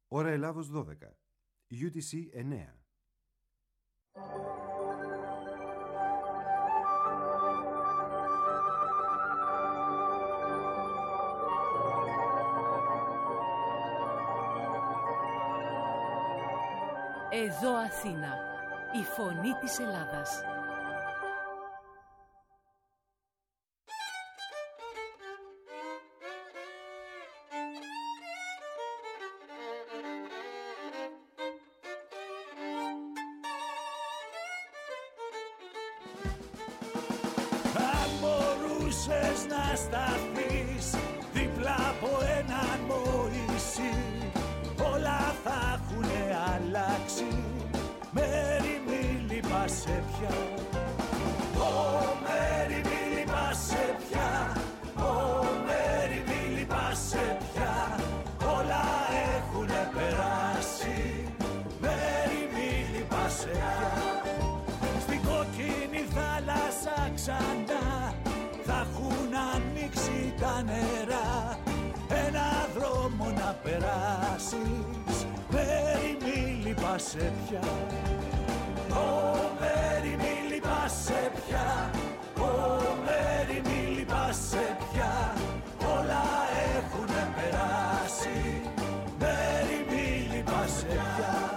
Ώρα Ελλάδος 12. UTC 9. Εδώ Αθήνα, η φωνή της Ελλάδας. Αν μπορούσες να σταθείς δίπλα από έναν Μωυσή, όλα θα έχουνε αλλάξει. Μέρη μη λυπάσαι πια, Ω Μέρη μη λυπάσαι πια, Ω Μέρη μη λυπάσαι πια. Όλα έχουνε περάσει, Μέρη μη λυπάσαι πια. Στην κόκκινη θάλασσα ξανά θα έχουν ανοίξει τα νερά. Ένα δρόμο να περάσεις, Μέρη μη λυπάσαι πια. Ω Μέρη μη λυπάσαι πια, Ω Μέρη μη λυπάσαι πια. Όλα έχουνε περάσει, Μέρη μη λυπάσαι πια.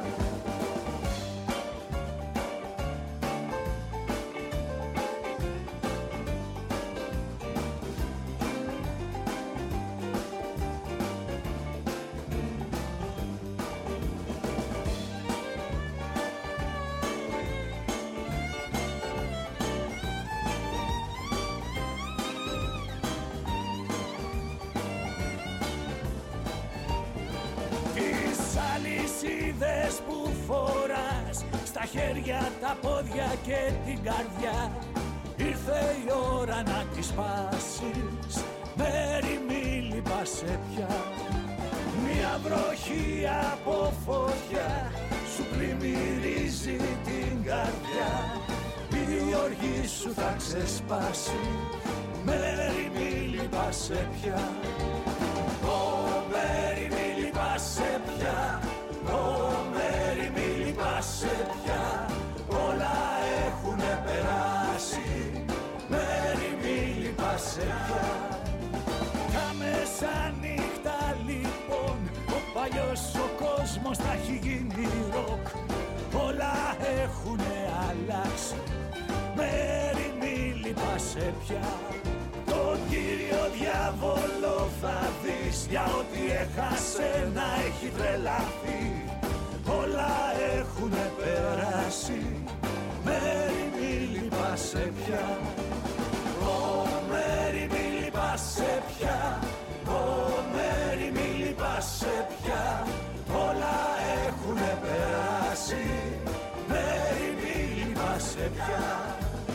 Αλυσίδες που φοράς στα χέρια, τα πόδια και την καρδιά, ήρθε η ώρα να τις σπάσεις, Μέρη μη λυπάσαι πια. Μια βροχή από φωτιά σου πλημμυρίζει την καρδιά, η οργή σου θα ξεσπάσει, Μέρη μη λυπάσαι πια. Ω Μέρη μη λυπάσαι πια, Ω Μέρη μη λυπάσαι πια. Όλα έχουνε περάσει, Μέρη μη λυπάσαι πια. Τα μεσάνυχτα λοιπόν ο παλιός ο κόσμος θα έχει γίνει ροκ. Όλα έχουνε αλλάξει, Μέρη μη λυπάσαι πια. Τον Κύριο διάβολο θα δεις, για ό,τι έχασε να έχει τρελαθεί. Όλα έχουνε περάσει, Μέρη μη λυπάσαι πια. Ω Μέρη μη λυπάσαι πια, Ω Μέρη μη λυπάσαι πια. Όλα έχουνε περάσει, Μέρη μη λυπάσαι πια.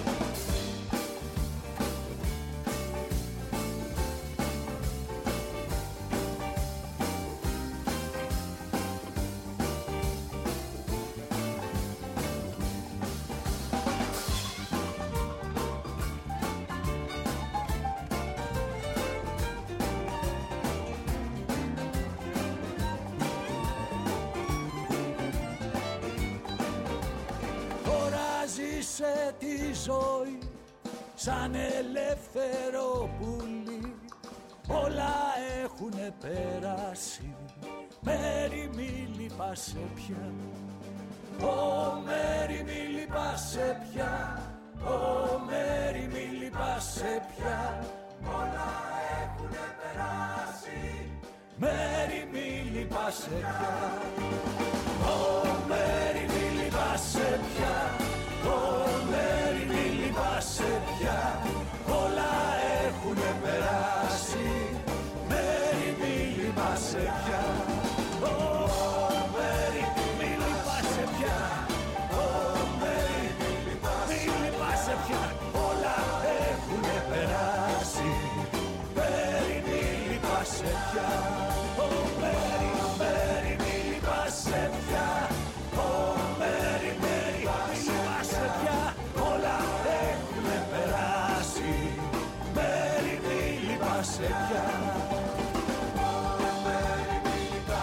Ζήσε τη ζωή σαν ελεύθερο πουλί. Όλα έχουνε περάσει, Μέρη μη λυπάσαι πια. Ω Μέρη μη λυπάσαι πια, Ω Μέρη μη λυπάσαι πια. Όλα έχουνε περάσει, Μέρη μη λυπάσαι πια. Ω Μέρη μη λυπάσαι πια, Ω Μέρη μη λυπάσαι πια. Όλα έχουνε περάσει, Μέρη μη λυπάσαι πια. Ω Μέρη μη λυπάσαι πια, Ω Μέρη μη λυπάσαι πια. Όλα έχουνε περάσει, Μέρη μη λυπάσαι πια. Ω Μέρη, Μέρη μη λυπάσαι πια, Ω Μέρη μη λυπάσαι πια. Όλα έχουνε περάσει, Μέρη μη λυπάσαι πια. Ω Μέρη μη λυπάσαι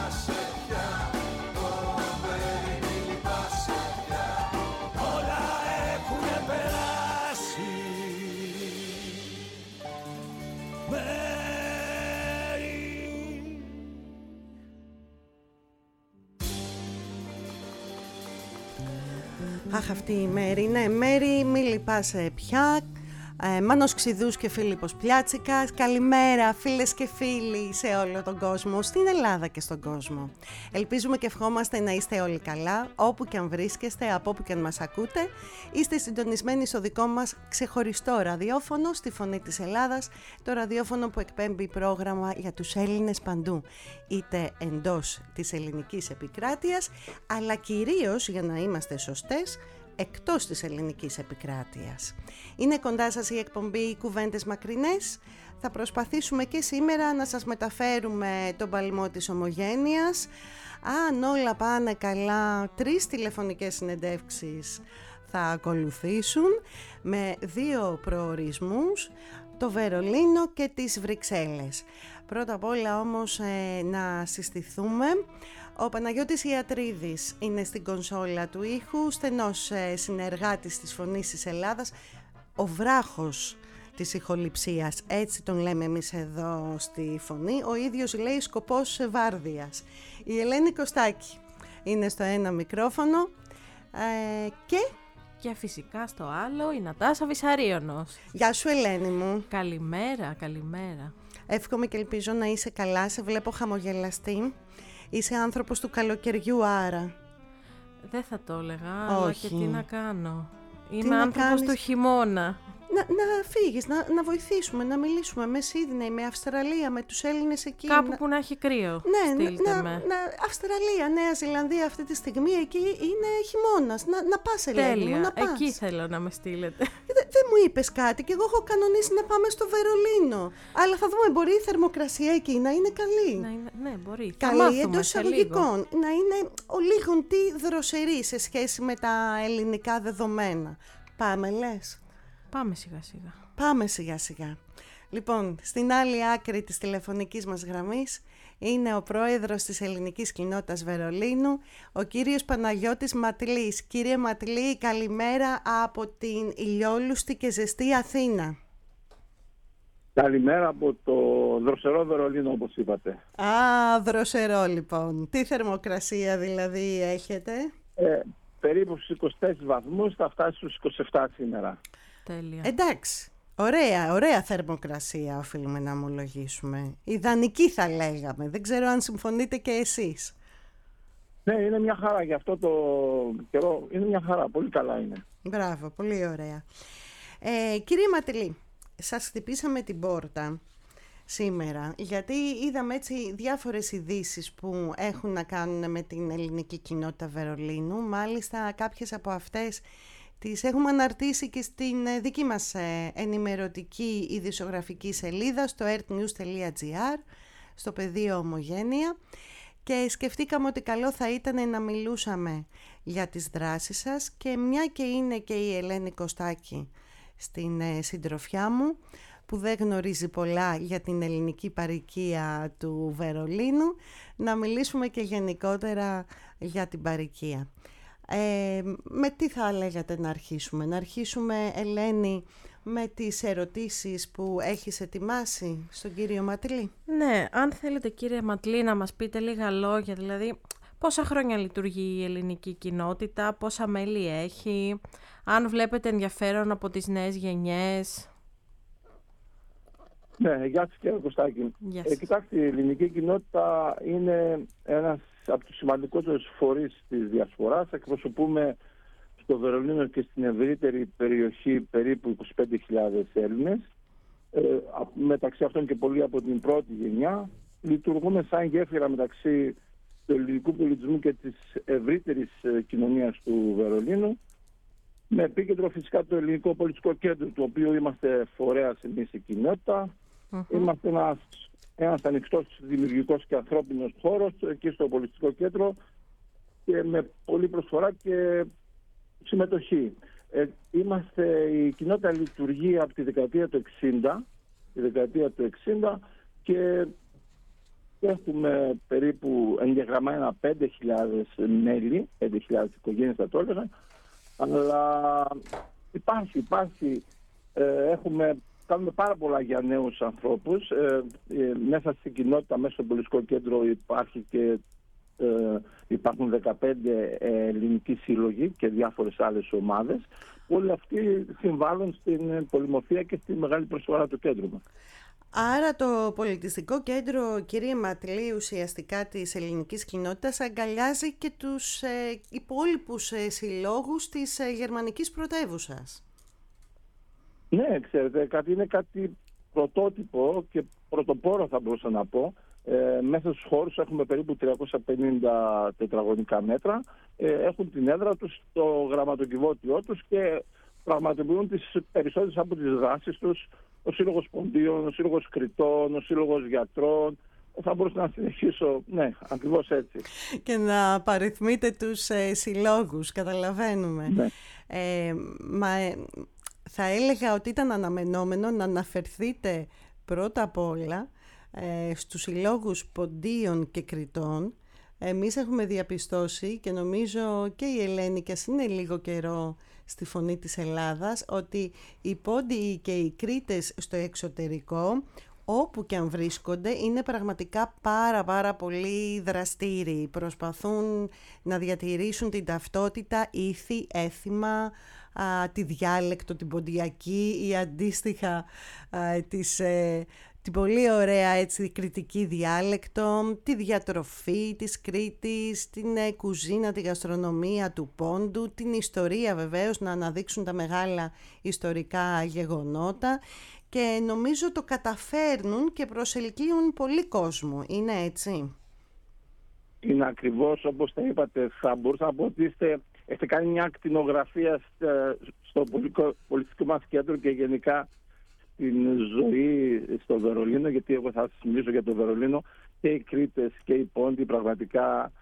Αχ, αυτή η Μέρη. Ναι, Μέρη, μη λυπάσαι πια. Μάνος Ξηδούς και Φίλιππος Πλιάτσικας. Καλημέρα φίλες και φίλοι σε όλο τον κόσμο, στην Ελλάδα και στον κόσμο. Ελπίζουμε και ευχόμαστε να είστε όλοι καλά, όπου και αν βρίσκεστε, από όπου και αν μας ακούτε. Είστε συντονισμένοι στο δικό μας ξεχωριστό ραδιόφωνο, στη Φωνή της Ελλάδας, το ραδιόφωνο που εκπέμπει πρόγραμμα για τους Έλληνες παντού, είτε εντός της ελληνικής επικράτειας, αλλά κυρίως, για να είμαστε σωστές, εκτός της ελληνικής επικράτειας. Είναι κοντά σας η εκπομπή «Κουβέντες Μακρινές». Θα προσπαθήσουμε και σήμερα να σας μεταφέρουμε τον παλμό της ομογένειας. Αν όλα πάνε καλά, 3 τηλεφωνικές συνεντεύξεις θα ακολουθήσουν με 2 προορισμούς, το Βερολίνο και τις Βρυξέλλες. Πρώτα απ' όλα όμως να συστηθούμε. Ο Παναγιώτης Ιατρίδης είναι στην κονσόλα του ήχου, στενός συνεργάτης της Φωνής της Ελλάδας, ο βράχος της ηχοληψίας, έτσι τον λέμε εμείς εδώ στη Φωνή, ο ίδιος λέει σκοπός βάρδιας. Η Ελένη Κωστάκη είναι στο ένα μικρόφωνο και φυσικά στο άλλο η Νατάσα Βυσαρίωνος. Γεια σου Ελένη μου. Καλημέρα, καλημέρα. Εύχομαι και ελπίζω να είσαι καλά, σε βλέπω χαμογελαστή. Είσαι άνθρωπος του καλοκαιριού άρα. Δεν θα το έλεγα, αλλά και τι να κάνω. Είμαι να άνθρωπος κάνεις? του χειμώνα. Να φύγεις, να βοηθήσουμε, να μιλήσουμε με Σίδνεϊ, με Αυστραλία, με τους Έλληνες εκεί. Κάπου που να έχει κρύο. Ναι, Αυστραλία, Νέα Ζηλανδία αυτή τη στιγμή, εκεί είναι χειμώνας. Να πας Ελένη μου, να πας. Εκεί θέλω να με στείλετε. Δεν μου είπες κάτι και εγώ έχω κανονίσει να πάμε στο Βερολίνο. Αλλά θα δούμε, μπορεί η θερμοκρασία εκεί να είναι καλή. Ναι, μπορεί. Καλή εντός εισαγωγικών. Να είναι λίγον τι δροσερή σε σχέση με τα ελληνικά δεδομένα. Πάμε λες. Πάμε σιγά σιγά. Πάμε σιγά σιγά. Λοιπόν, στην άλλη άκρη της τηλεφωνικής μας γραμμής είναι ο πρόεδρος της ελληνικής κοινότητας Βερολίνου, ο κύριος Παναγιώτης Ματλής. Κύριε Ματλή, καλημέρα από την ηλιόλουστη και ζεστή Αθήνα. Καλημέρα από το δροσερό Βερολίνο, όπως είπατε. Δροσερό λοιπόν. Τι θερμοκρασία δηλαδή έχετε? Περίπου στους 24 βαθμούς, θα φτάσει στους 27 σήμερα. Τέλεια. Εντάξει. Ωραία θερμοκρασία οφείλουμε να ομολογήσουμε. Ιδανική θα λέγαμε. Δεν ξέρω αν συμφωνείτε και εσείς. Ναι, είναι μια χαρά για αυτό το καιρό. Είναι μια χαρά. Πολύ καλά είναι. Μπράβο, πολύ ωραία. Κύριε Ματλή, σας χτυπήσαμε την πόρτα σήμερα, γιατί είδαμε έτσι διάφορες ειδήσεις που έχουν να κάνουν με την ελληνική κοινότητα Βερολίνου. Μάλιστα κάποιες από αυτές τις έχουμε αναρτήσει και στην δική μας ενημερωτική ειδησιογραφική σελίδα στο earthnews.gr, στο πεδίο Ομογένεια, και σκεφτήκαμε ότι καλό θα ήταν να μιλούσαμε για τις δράσεις σας, και μια και είναι και η Ελένη Κωστάκη στην συντροφιά μου, που δεν γνωρίζει πολλά για την ελληνική παροικία του Βερολίνου, να μιλήσουμε και γενικότερα για την παροικία. Με τι θα λέγατε να αρχίσουμε? Να αρχίσουμε, Ελένη, με τις ερωτήσεις που έχεις ετοιμάσει στον κύριο Ματλή. Ναι, αν θέλετε κύριε Ματλή να μας πείτε λίγα λόγια, δηλαδή πόσα χρόνια λειτουργεί η ελληνική κοινότητα, πόσα μέλη έχει, αν βλέπετε ενδιαφέρον από τις νέες γενιές. Ναι, γεια σας κύριε Κωστάκη. Κοιτάξτε, η ελληνική κοινότητα είναι ένας από τους σημαντικότερους φορείς της διασποράς. Εκπροσωπούμε στο Βερολίνο και στην ευρύτερη περιοχή περίπου 25.000 Έλληνες. Μεταξύ αυτών και πολλοί από την πρώτη γενιά. Λειτουργούμε σαν γέφυρα μεταξύ του ελληνικού πολιτισμού και της ευρύτερης κοινωνίας του Βερολίνου. Με επίκεντρο φυσικά το ελληνικό πολιτιστικό κέντρο, του οποίου είμαστε φορέας εμείς η κοινότητα. Είμαστε ένας ανοιχτός, δημιουργικός και ανθρώπινος χώρος εκεί στο πολιτιστικό κέντρο, και με πολλή προσφορά και συμμετοχή. Η κοινότητα λειτουργεί από τη δεκαετία του 60, και έχουμε περίπου εγγεγραμμένα 5.000 μέλη, 5.000 οικογένειες θα το έλεγα, αλλά υπάρχει κάνουμε πάρα πολλά για νέους ανθρώπους. Μέσα στην κοινότητα, μέσα στο πολιτιστικό κέντρο υπάρχει και υπάρχουν 15 ελληνικοί σύλλογοι και διάφορες άλλες ομάδες. Όλοι αυτοί συμβάλλουν στην πολυμορφία και στη μεγάλη προσφορά του κέντρου μας. Άρα το πολιτιστικό κέντρο, κύριε Ματλή, ουσιαστικά της ελληνικής κοινότητας αγκαλιάζει και τους υπόλοιπους συλλόγους της γερμανικής πρωτεύουσας. Ναι, ξέρετε, είναι κάτι πρωτότυπο και πρωτοπόρο θα μπορούσα να πω. Μέσα στους χώρους έχουμε περίπου 350 τετραγωνικά μέτρα. Έχουν την έδρα τους, το γραμματοκιβώτιό τους και πραγματοποιούν τις περισσότερες από τις δράσεις τους. Ο Σύλλογος Ποντίων, ο Σύλλογος Κριτών, ο Σύλλογος Γιατρών. Θα μπορούσα να συνεχίσω, ναι, ακριβώς έτσι. Και να παριθμείτε τους συλλόγους, καταλαβαίνουμε. Ναι. Θα έλεγα ότι ήταν αναμενόμενο να αναφερθείτε πρώτα απ' όλα στους συλλόγους Ποντίων και Κριτών. Εμείς έχουμε διαπιστώσει και νομίζω και η Ελένη, και ας είναι λίγο καιρό στη Φωνή της Ελλάδας, ότι οι Πόντιοι και οι Κρήτες στο εξωτερικό, όπου και αν βρίσκονται, είναι πραγματικά πάρα πολύ δραστήριοι. Προσπαθούν να διατηρήσουν την ταυτότητα, ήθη, έθιμα, τη διάλεκτο, την ποντιακή ή αντίστοιχα την πολύ ωραία έτσι κρητική διάλεκτο, τη διατροφή της Κρήτης, την κουζίνα, τη γαστρονομία του Πόντου, την ιστορία βεβαίως, να αναδείξουν τα μεγάλα ιστορικά γεγονότα, και νομίζω το καταφέρνουν και προσελκύουν πολύ κόσμο. Είναι έτσι? Είναι ακριβώς όπως τα είπατε. Θα μπορούσα να πω ότι έχετε κάνει μια ακτινογραφία στο πολιτιστικό μας κέντρο και γενικά στην ζωή στο Βερολίνο, γιατί εγώ θα σας μιλήσω για το Βερολίνο. Και οι Κρήτες και οι Πόντιοι πραγματικά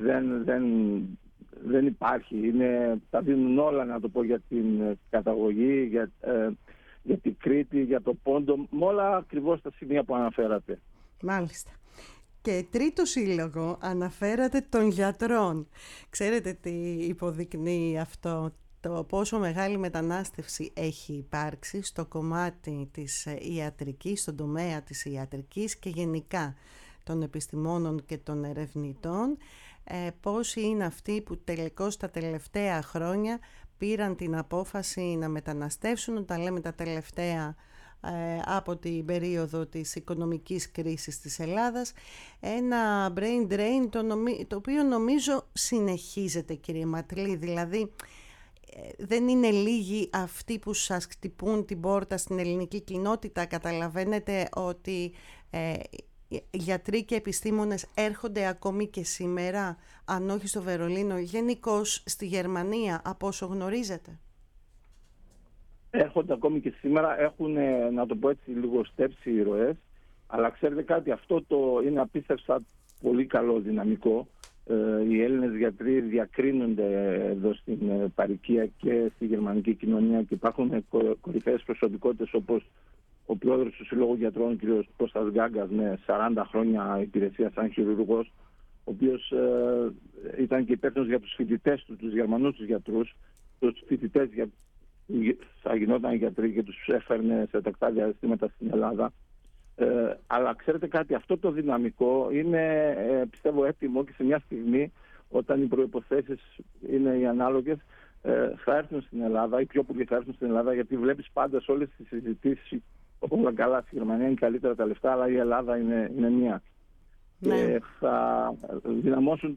δεν υπάρχει. Τα δίνουν όλα, να το πω, για την καταγωγή, για την Κρήτη, για το Πόντο, με όλα ακριβώς τα σημεία που αναφέρατε. Μάλιστα. Και τρίτο σύλλογο, αναφέρατε των γιατρών. Ξέρετε τι υποδεικνύει αυτό? Το πόσο μεγάλη μετανάστευση έχει υπάρξει στο κομμάτι της ιατρικής, στον τομέα της ιατρικής και γενικά των επιστημόνων και των ερευνητών. Πόσοι είναι αυτοί που τελικώς τα τελευταία χρόνια πήραν την απόφαση να μεταναστεύσουν. Όταν λέμε τα τελευταία, από την περίοδο της οικονομικής κρίσης της Ελλάδας, ένα brain drain το οποίο νομίζω συνεχίζεται, κύριε Ματλή. Δηλαδή δεν είναι λίγοι αυτοί που σας χτυπούν την πόρτα στην ελληνική κοινότητα. Καταλαβαίνετε ότι γιατροί και επιστήμονες έρχονται ακόμη και σήμερα, αν όχι στο Βερολίνο, γενικώς στη Γερμανία, από όσο γνωρίζετε? Έρχονται ακόμη και σήμερα, έχουν, να το πω έτσι, λίγο στέψει οι ροές, αλλά ξέρετε κάτι, αυτό είναι απίστευτα πολύ καλό δυναμικό. Οι Έλληνες γιατροί διακρίνονται εδώ στην παροικία και στη γερμανική κοινωνία και υπάρχουν κορυφαίες προσωπικότητες όπως ο πρόεδρος του Συλλόγου Γιατρών, κ. Κώστας Γκάγκας, με 40 χρόνια υπηρεσία σαν χειρουργός, ο οποίος ήταν και υπεύθυνος για τους φοιτητές του, τους Γερμανούς τους γιατρούς, τους φοιτητές θα γινόταν γιατροί και τους έφερνε σε τακτά διαστήματα στην Ελλάδα. Αλλά ξέρετε κάτι, αυτό το δυναμικό είναι, πιστεύω, έτοιμο, και σε μια στιγμή όταν οι προϋποθέσεις είναι οι ανάλογες, θα έρθουν στην Ελλάδα, οι πιο πολλοί θα έρθουν στην Ελλάδα, γιατί βλέπεις πάντα σε όλες τις συζητήσεις όλα καλά, στη Γερμανία είναι καλύτερα τα λεφτά, αλλά η Ελλάδα είναι μία. Ναι. Και θα δυναμώσουν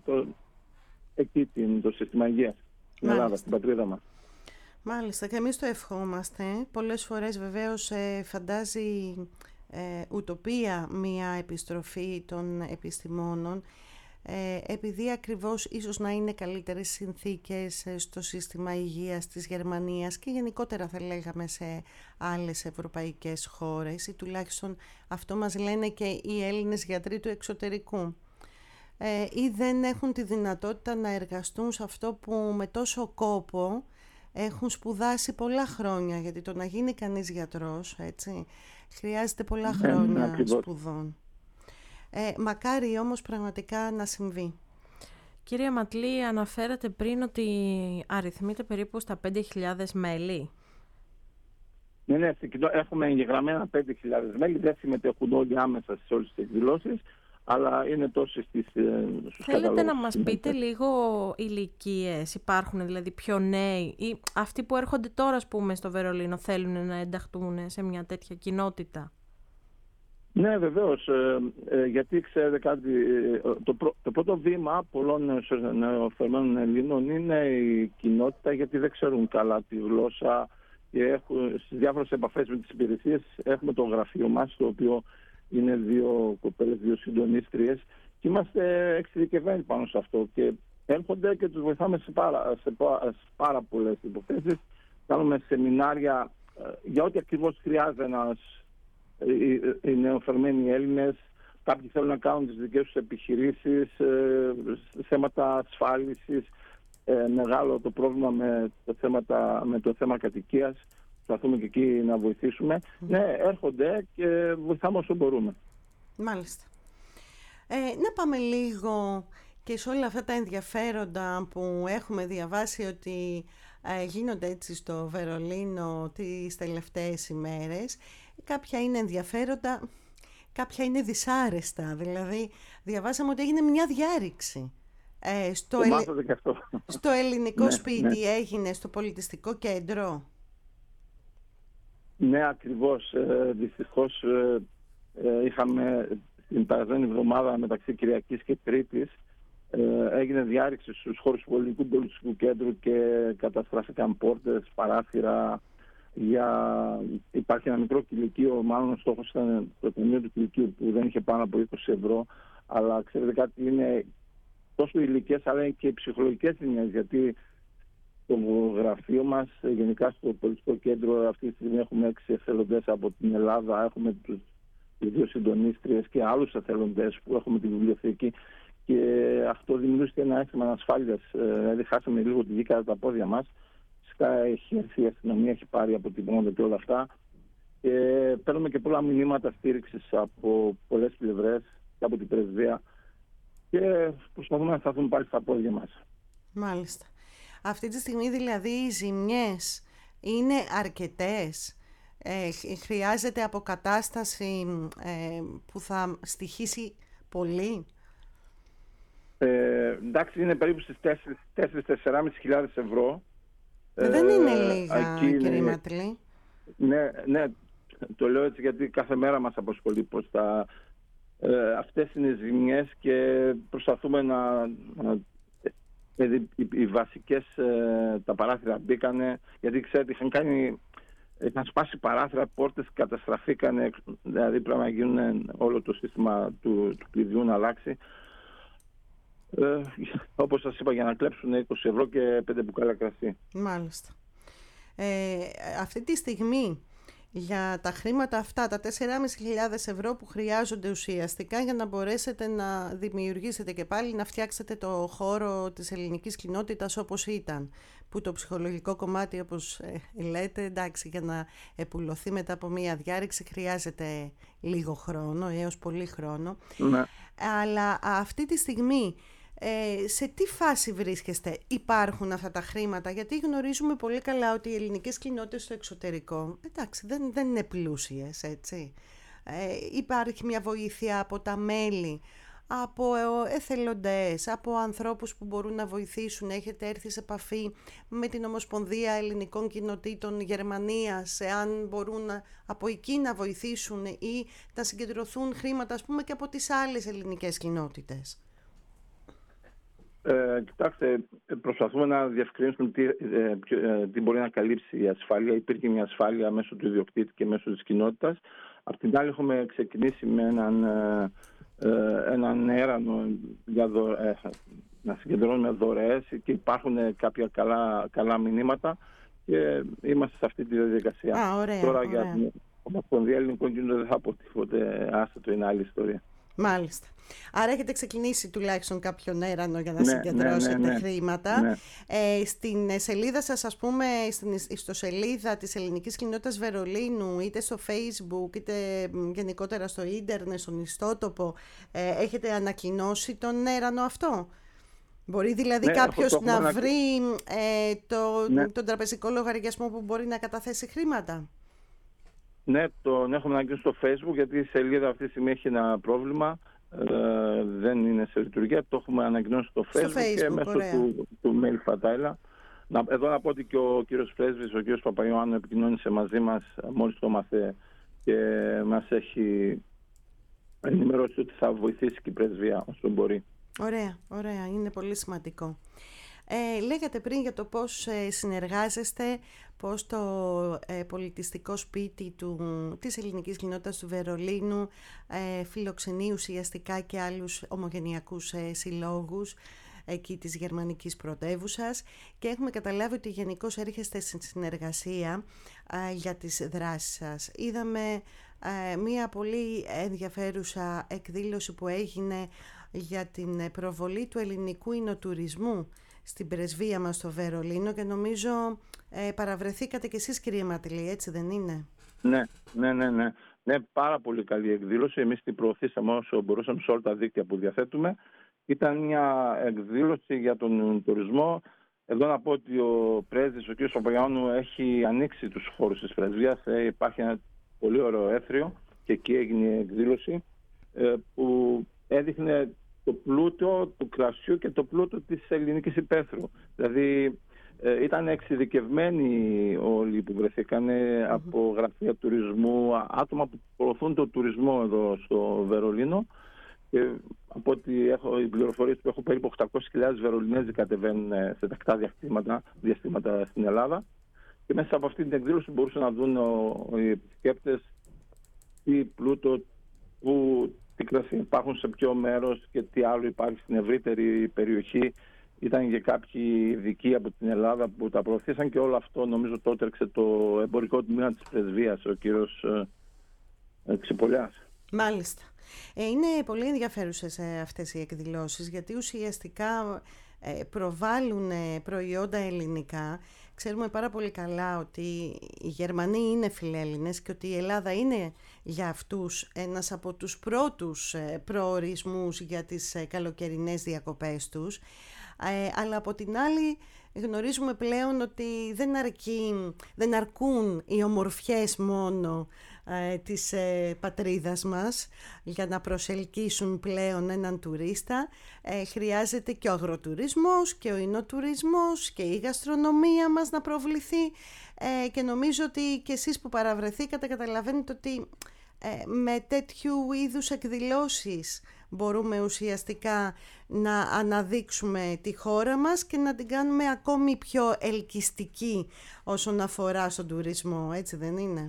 το σύστημα υγείας στην Ελλάδα, στην πατρίδα μας. Μάλιστα, και εμείς το ευχόμαστε. Πολλές φορές βεβαίως φαντάζει ουτοπία μια επιστροφή των επιστημόνων, επειδή ακριβώς ίσως να είναι καλύτερες συνθήκες στο σύστημα υγείας της Γερμανίας και γενικότερα θα λέγαμε σε άλλες ευρωπαϊκές χώρες, ή τουλάχιστον αυτό μας λένε και οι Έλληνες γιατροί του εξωτερικού, ή δεν έχουν τη δυνατότητα να εργαστούν σε αυτό που με τόσο κόπο έχουν σπουδάσει πολλά χρόνια, γιατί το να γίνει κανείς γιατρός, έτσι, χρειάζεται πολλά χρόνια σπουδών. Μακάρι όμως πραγματικά να συμβεί. Κύριε Ματλή, αναφέρατε πριν ότι αριθμείτε περίπου στα 5.000 μέλη. Ναι, έχουμε εγγεγραμμένα 5.000 μέλη, δεν συμμετέχουν όλοι άμεσα σε όλες τις εκδηλώσεις, αλλά είναι τόσοι στους καταλόγους. Θέλετε να μας πείτε λίγο ηλικίες, υπάρχουν δηλαδή πιο νέοι ή αυτοί που έρχονται τώρα, ας πούμε, στο Βερολίνο θέλουν να ενταχθούν σε μια τέτοια κοινότητα? Ναι, βεβαίως, γιατί ξέρετε κάτι, το πρώτο βήμα πολλών νεοφερμένων Ελλήνων είναι η κοινότητα, γιατί δεν ξέρουν καλά τη γλώσσα και έχουν, στις διάφορες επαφές με τις υπηρεσίες έχουμε το γραφείο μας, το οποίο είναι 2 κοπέλες, 2 συντονίστριες και είμαστε εξειδικευμένοι πάνω σε αυτό και έρχονται και τους βοηθάμε σε πάρα πολλές υποθέσεις. Κάνουμε σεμινάρια για ό,τι ακριβώς χρειάζεται οι νεοφερμένοι Έλληνες. Κάποιοι θέλουν να κάνουν τις δικές τους επιχειρήσεις, θέματα ασφάλισης, μεγάλο το πρόβλημα με το θέμα κατοικίας. Προσπαθούμε και εκεί να βοηθήσουμε. Ναι, έρχονται και βοηθάμε όσο μπορούμε. Μάλιστα. Να πάμε λίγο και σε όλα αυτά τα ενδιαφέροντα που έχουμε διαβάσει ότι γίνονται έτσι στο Βερολίνο τις τελευταίες ημέρες. Κάποια είναι ενδιαφέροντα, κάποια είναι δυσάρεστα. Δηλαδή, διαβάσαμε ότι έγινε μια διάρρηξη. Στο ελληνικό σπίτι έγινε, στο πολιτιστικό κέντρο. Ναι, ακριβώς. Δυστυχώς είχαμε την περασμένη εβδομάδα μεταξύ Κυριακής και Τρίτης έγινε διάρρηξη στους χώρους του Ελληνικού Πολιτιστικού Κέντρου και καταστράφηκαν πόρτες, παράθυρα. Υπάρχει ένα μικρό κηλικείο, μάλλον ο στόχος ήταν το ταμείο του κηλικείου που δεν είχε πάνω από 20 ευρώ, αλλά ξέρετε κάτι, είναι τόσο υλικές αλλά είναι και ψυχολογικές ζημιές, γιατί στο γραφείο μας, γενικά στο πολιτικό κέντρο, αυτή τη στιγμή έχουμε 6 εθελοντές από την Ελλάδα, έχουμε τις 2 συντονίστριες και άλλους εθελοντές που έχουμε τη βιβλιοθήκη και αυτό δημιουργήθηκε ένα αίσθημα ανασφάλειας, δηλαδή χάσαμε λίγο τη γη κατά τα πόδια μας. Φυσικά έχει έρθει η αστυνομία, έχει πάρει από την πρώτη και όλα αυτά και παίρνουμε και πολλά μηνύματα στήριξης από πολλές πλευρές και από την πρεσβεία και προσπαθούμε να σταθούμε πάλι στα πόδια μας. Μάλιστα. Αυτή τη στιγμή δηλαδή οι ζημιές είναι αρκετές. Χρειάζεται αποκατάσταση που θα στοιχήσει πολύ. Εντάξει, είναι περίπου στις 4.000-4.500 ευρώ. Δεν είναι λίγα, κύριε Ματλή. Ναι, το λέω έτσι γιατί κάθε μέρα μας απασχολεί πως αυτές είναι οι ζημιές και προσπαθούμε οι βασικές τα παράθυρα μπήκανε, γιατί ξέρετε είχαν σπάσει παράθυρα, πόρτες καταστραφήκανε, δηλαδή πρέπει να γίνουν όλο το σύστημα του κλειδιού να αλλάξει. Όπως σας είπα, για να κλέψουν 20 ευρώ και 5 μπουκάλια κρασί. Μάλιστα. Αυτή τη στιγμή για τα χρήματα αυτά, τα 4.500 ευρώ που χρειάζονται ουσιαστικά για να μπορέσετε να δημιουργήσετε και πάλι να φτιάξετε το χώρο της ελληνικής κοινότητας όπως ήταν, που το ψυχολογικό κομμάτι, όπως λέτε, εντάξει, για να επουλωθεί μετά από μία διάρρηξη χρειάζεται λίγο χρόνο, έως πολύ χρόνο. Ναι. Αλλά αυτή τη στιγμή σε τι φάση βρίσκεστε, υπάρχουν αυτά τα χρήματα? Γιατί γνωρίζουμε πολύ καλά ότι οι ελληνικές κοινότητες στο εξωτερικό, εντάξει, δεν είναι πλούσιες, έτσι. Υπάρχει μια βοήθεια από τα μέλη, από εθελοντές, από ανθρώπους που μπορούν να βοηθήσουν. Έχετε έρθει σε επαφή με την Ομοσπονδία Ελληνικών Κοινοτήτων Γερμανίας, εάν μπορούν από εκεί να βοηθήσουν ή να συγκεντρωθούν χρήματα, ας πούμε, και από τις άλλες ελληνικές κοινότητες? Κοιτάξτε, προσπαθούμε να διευκρινίσουμε τι μπορεί να καλύψει η ασφάλεια. Υπήρχε μια ασφάλεια μέσω του ιδιοκτήτη και μέσω της κοινότητας. Απ' την άλλη έχουμε ξεκινήσει με έναν έρανο για να συγκεντρώνουμε δωρεές και υπάρχουν κάποια καλά μηνύματα και είμαστε σε αυτή τη διαδικασία. Ωραία, τώρα ωραία. Για την Ομοσπονδία Ελληνικών Κοινότητων δεν θα πω τίποτε, άστατο, είναι άλλη ιστορία. Μάλιστα. Άρα έχετε ξεκινήσει τουλάχιστον κάποιον έρανο για να συγκεντρώσετε χρήματα. Ναι. Στην σελίδα σας, ας πούμε, στην ιστοσελίδα της Ελληνικής Κοινότητας Βερολίνου, είτε στο Facebook, είτε γενικότερα στο ίντερνετ, στον ιστότοπο, έχετε ανακοινώσει τον έρανο αυτό? Μπορεί δηλαδή κάποιος να βρει τον τραπεζικό λογαριασμό που μπορεί να καταθέσει χρήματα? Ναι, τον έχουμε ανακοινώσει στο Facebook, γιατί η σελίδα αυτή τη στιγμή έχει ένα πρόβλημα. δεν είναι σε λειτουργία. Το έχουμε ανακοινώσει στο Facebook και μέσω του mail φατάιλα. Εδώ να πω ότι και ο κύριος Πρέσβης, ο κύριος Παπαϊωάννου, επικοινώνησε μαζί μας μόλις το μάθε και μας έχει ενημερώσει ότι θα βοηθήσει και η πρεσβεία όσο μπορεί. Ωραία. Είναι πολύ σημαντικό. Λέγατε πριν για το πώς συνεργάζεστε, πώς το πολιτιστικό σπίτι της ελληνικής κοινότητας του Βερολίνου φιλοξενεί ουσιαστικά και άλλους ομογενειακούς συλλόγους εκεί της γερμανικής πρωτεύουσας, και έχουμε καταλάβει ότι γενικώς έρχεστε στην συνεργασία για τις δράσεις σας. Είδαμε μία πολύ ενδιαφέρουσα εκδήλωση που έγινε για την προβολή του ελληνικού ινοτουρισμού στην πρεσβεία μας στο Βερολίνο, και νομίζω παραβρεθήκατε κι εσείς, κυρία Ματλή, έτσι δεν είναι? Ναι, πάρα πολύ καλή εκδήλωση. Εμείς την προωθήσαμε όσο μπορούσαμε σε όλα τα δίκτυα που διαθέτουμε. Ήταν μια εκδήλωση για τον τουρισμό. Εδώ να πω ότι ο πρέσβης, ο κ. Παπαγιάννου, έχει ανοίξει τους χώρους της πρεσβείας. Υπάρχει ένα πολύ ωραίο έθριο και εκεί έγινε η εκδήλωση που έδειχνε το πλούτο του κρασιού και το πλούτο της ελληνικής υπαίθρου. Δηλαδή ήταν εξειδικευμένοι όλοι που βρεθήκαν από γραφεία τουρισμού, άτομα που προωθούν το τουρισμό εδώ στο Βερολίνο. Και από ό,τι έχω, οι πληροφορίες που έχω, περίπου 800.000 Βερολινέζοι κατεβαίνουν σε τακτά διαστήματα στην Ελλάδα. Και μέσα από αυτή την εκδήλωση μπορούσαν να δουν οι επισκέπτες τι πλούτο, τι κρασί υπάρχουν σε ποιο μέρος και τι άλλο υπάρχει στην ευρύτερη περιοχή. Ήταν και κάποιοι ειδικοί από την Ελλάδα που τα προωθήσαν, και όλο αυτό νομίζω το έτρεξε το εμπορικό τμήμα της πρεσβείας, ο κύριος Ξυπολιάς. Μάλιστα. Είναι πολύ ενδιαφέρουσες αυτές οι εκδηλώσεις, γιατί ουσιαστικά προβάλλουν προϊόντα ελληνικά. Ξέρουμε πάρα πολύ καλά ότι οι Γερμανοί είναι φιλέλληνες και ότι η Ελλάδα είναι για αυτούς ένας από τους πρώτους προορισμούς για τις καλοκαιρινές διακοπές τους. Αλλά από την άλλη γνωρίζουμε πλέον ότι δεν αρκούν οι ομορφιές μόνο της πατρίδας μας για να προσελκύσουν πλέον έναν τουρίστα. Χρειάζεται και ο αγροτουρισμός και ο ινοτουρισμός και η γαστρονομία μας να προβληθεί, και νομίζω ότι και εσείς που παραβρεθήκατε καταλαβαίνετε ότι με τέτοιου είδους εκδηλώσεις μπορούμε ουσιαστικά να αναδείξουμε τη χώρα μας και να την κάνουμε ακόμη πιο ελκυστική όσον αφορά στον τουρισμό, έτσι δεν είναι?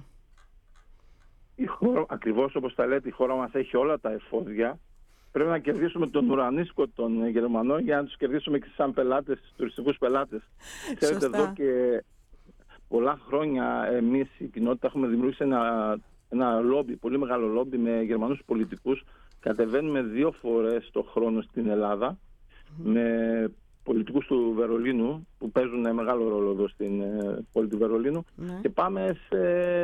Η χώρα, ακριβώς όπως τα λέτε, η χώρα μας έχει όλα τα εφόδια. Πρέπει να κερδίσουμε τον ουρανίσκο των Γερμανών για να τους κερδίσουμε και σαν πελάτες, τουριστικούς πελάτες. Ξέρετε, εδώ και πολλά χρόνια εμείς η κοινότητα έχουμε δημιουργήσει ένα λόμπι, πολύ μεγάλο λόμπι με Γερμανούς πολιτικούς. Κατεβαίνουμε 2 φορές το χρόνο στην Ελλάδα με πολιτικούς του Βερολίνου που παίζουν μεγάλο ρόλο εδώ στην πόλη του Βερολίνου, και πάμε σε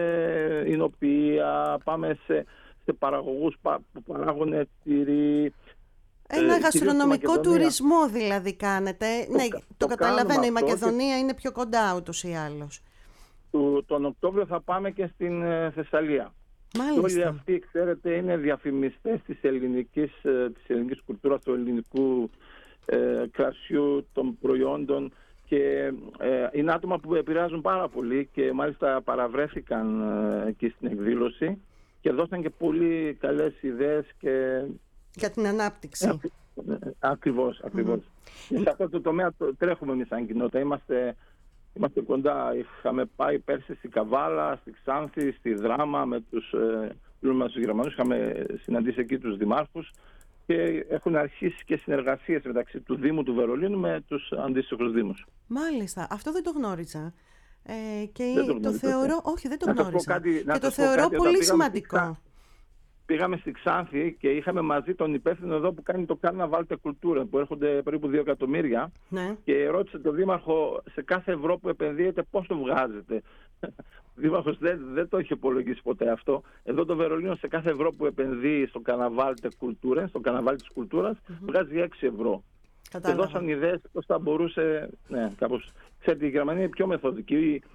εινοποιία, πάμε σε παραγωγούς που παράγουν τυρί. Ένα γαστρονομικό τουρισμό δηλαδή κάνετε. Το καταλαβαίνω, η Μακεδονία είναι πιο κοντά ούτως ή άλλως. Τον Οκτώβριο θα πάμε και στην Θεσσαλία. Μάλιστα. Όλοι αυτοί, ξέρετε, είναι διαφημιστές της ελληνικής κουλτούρας, του ελληνικού κρασιού, των προϊόντων, και είναι άτομα που επηρεάζουν πάρα πολύ, και μάλιστα παραβρέθηκαν εκεί στην εκδήλωση και δώσαν και πολύ καλές ιδέες και για την ανάπτυξη. Ακριβώς. Και σε αυτό το τομέα τρέχουμε εμείς σαν κοινότητα. Είμαστε κοντά. Είχαμε πάει πέρσι στη Καβάλα, στη Ξάνθη, στη Δράμα με τους Γερμανούς. Είχαμε συναντήσει εκεί τους δημάρχους και έχουν αρχίσει και συνεργασίες μεταξύ του Δήμου του Βερολίνου με τους αντίστοιχους δήμους. Μάλιστα. Αυτό δεν το γνώριζα. Και το θεωρώ... Όχι, δεν το γνώριζα. Και το θεωρώ πολύ σημαντικό. Πήγαμε στη Ξάνθη και είχαμε μαζί τον υπεύθυνο εδώ που κάνει το Carnaval de Cultura, που έρχονται περίπου 2 εκατομμύρια. Ναι. Και ρώτησε τον δήμαρχο, σε κάθε ευρώ που επενδύεται πώς το βγάζετε? Ο δήμαρχος δεν το είχε υπολογίσει ποτέ αυτό. Εδώ το Βερολίνο σε κάθε ευρώ που επενδύει στο Carnaval de Cultura, στο Carnaval της Κουλτούρας, βγάζει 6 ευρώ. Κατάλαβα. Και δώσαν ιδέες πώς θα μπορούσε, κάπως. Ξέρετε, η Γερμανία είναι πιο μεθοδική.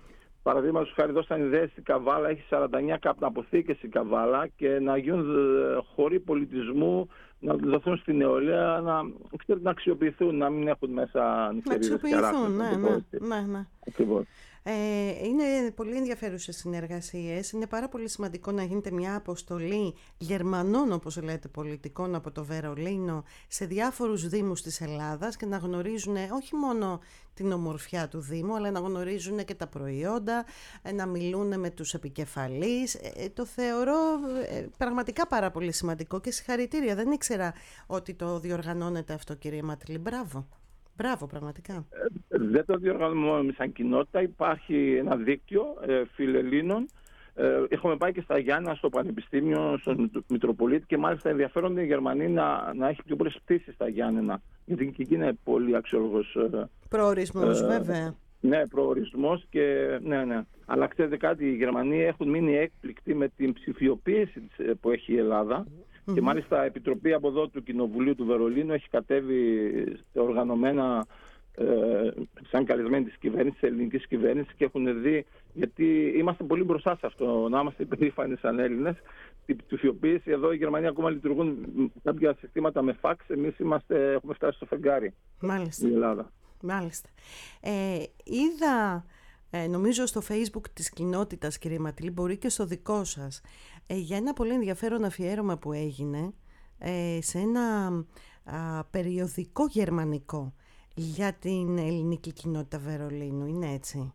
παραδείγματος χάρη δώσαν ιδέες η Καβάλα, έχει 49 καπναποθήκες η Καβάλα, και να γίνουν χώροι πολιτισμού, να δοθούν στην νεολαία, να αξιοποιηθούν, να μην έχουν μέσα νυχτερίδες και αράξεις. Ναι. Ακριβώς. Είναι πολύ ενδιαφέρουσες συνεργασίες. Είναι πάρα πολύ σημαντικό να γίνεται μια αποστολή Γερμανών, όπως λέτε, πολιτικών από το Βερολίνο σε διάφορους δήμους της Ελλάδας και να γνωρίζουν όχι μόνο την ομορφιά του Δήμου, αλλά να γνωρίζουν και τα προϊόντα, να μιλούν με τους επικεφαλείς. Το θεωρώ πραγματικά πάρα πολύ σημαντικό και συγχαρητήρια. Δεν ήξερα ότι το διοργανώνετε αυτό, κύριε Ματλή. Μπράβο, πραγματικά. Δεν το διοργανώνουμε σαν κοινότητα. Υπάρχει ένα δίκτυο φιλελλήνων. Έχουμε πάει και στα Γιάννα, στο Πανεπιστήμιο, στον Μητροπολίτη, και μάλιστα ενδιαφέρονται οι Γερμανοί να έχει πιο πολλές πτήσεις στα Γιάννενα. Γιατί και εκεί είναι πολύ αξιόλογος προορισμός, βέβαια. Ναι, προορισμός και ναι. Αλλά ξέρετε κάτι, οι Γερμανοί έχουν μείνει έκπληκτοι με την ψηφιοποίηση που έχει η Ελλάδα. Και μάλιστα η Επιτροπή από εδώ του Κοινοβουλίου του Βερολίνου έχει κατέβει οργανωμένα σαν καλεσμένοι της κυβέρνησης, της ελληνικής κυβέρνησης, και έχουν δει, γιατί είμαστε πολύ μπροστά σε αυτό, να είμαστε υπερήφανοι σαν Έλληνες. Την ψηφιοποίηση εδώ, οι Γερμανοί ακόμα λειτουργούν κάποια συστήματα με φαξ, εμείς έχουμε φτάσει στο φεγγάρι. Μάλιστα. Στην Ελλάδα. Μάλιστα. Είδα, νομίζω στο Facebook της κοινότητας, κύριε Ματλή, μπορεί και στο δικό σας, για ένα πολύ ενδιαφέρον αφιέρωμα που έγινε σε ένα περιοδικό γερμανικό για την ελληνική κοινότητα Βερολίνου. Είναι έτσι?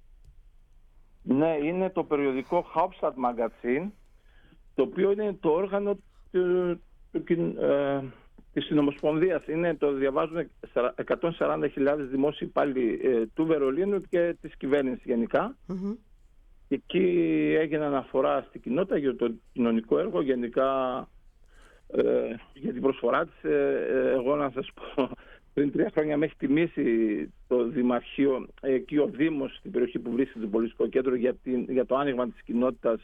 Ναι, είναι το περιοδικό Hauptstadt Magazin, το οποίο είναι το όργανο της Συνομοσπονδίας. Το διαβάζουν 140.000 δημόσιοι υπάλληλοι του Βερολίνου και της κυβέρνησης γενικά. Εκεί έγινε αναφορά στην κοινότητα για το κοινωνικό έργο, γενικά για την προσφορά της. Εγώ να σας πω, πριν 3 χρόνια με έχει τιμήσει το Δημαρχείο, εκεί ο Δήμος στην περιοχή που βρίσκεται το πολιτικό κέντρο, για το άνοιγμα της κοινότητας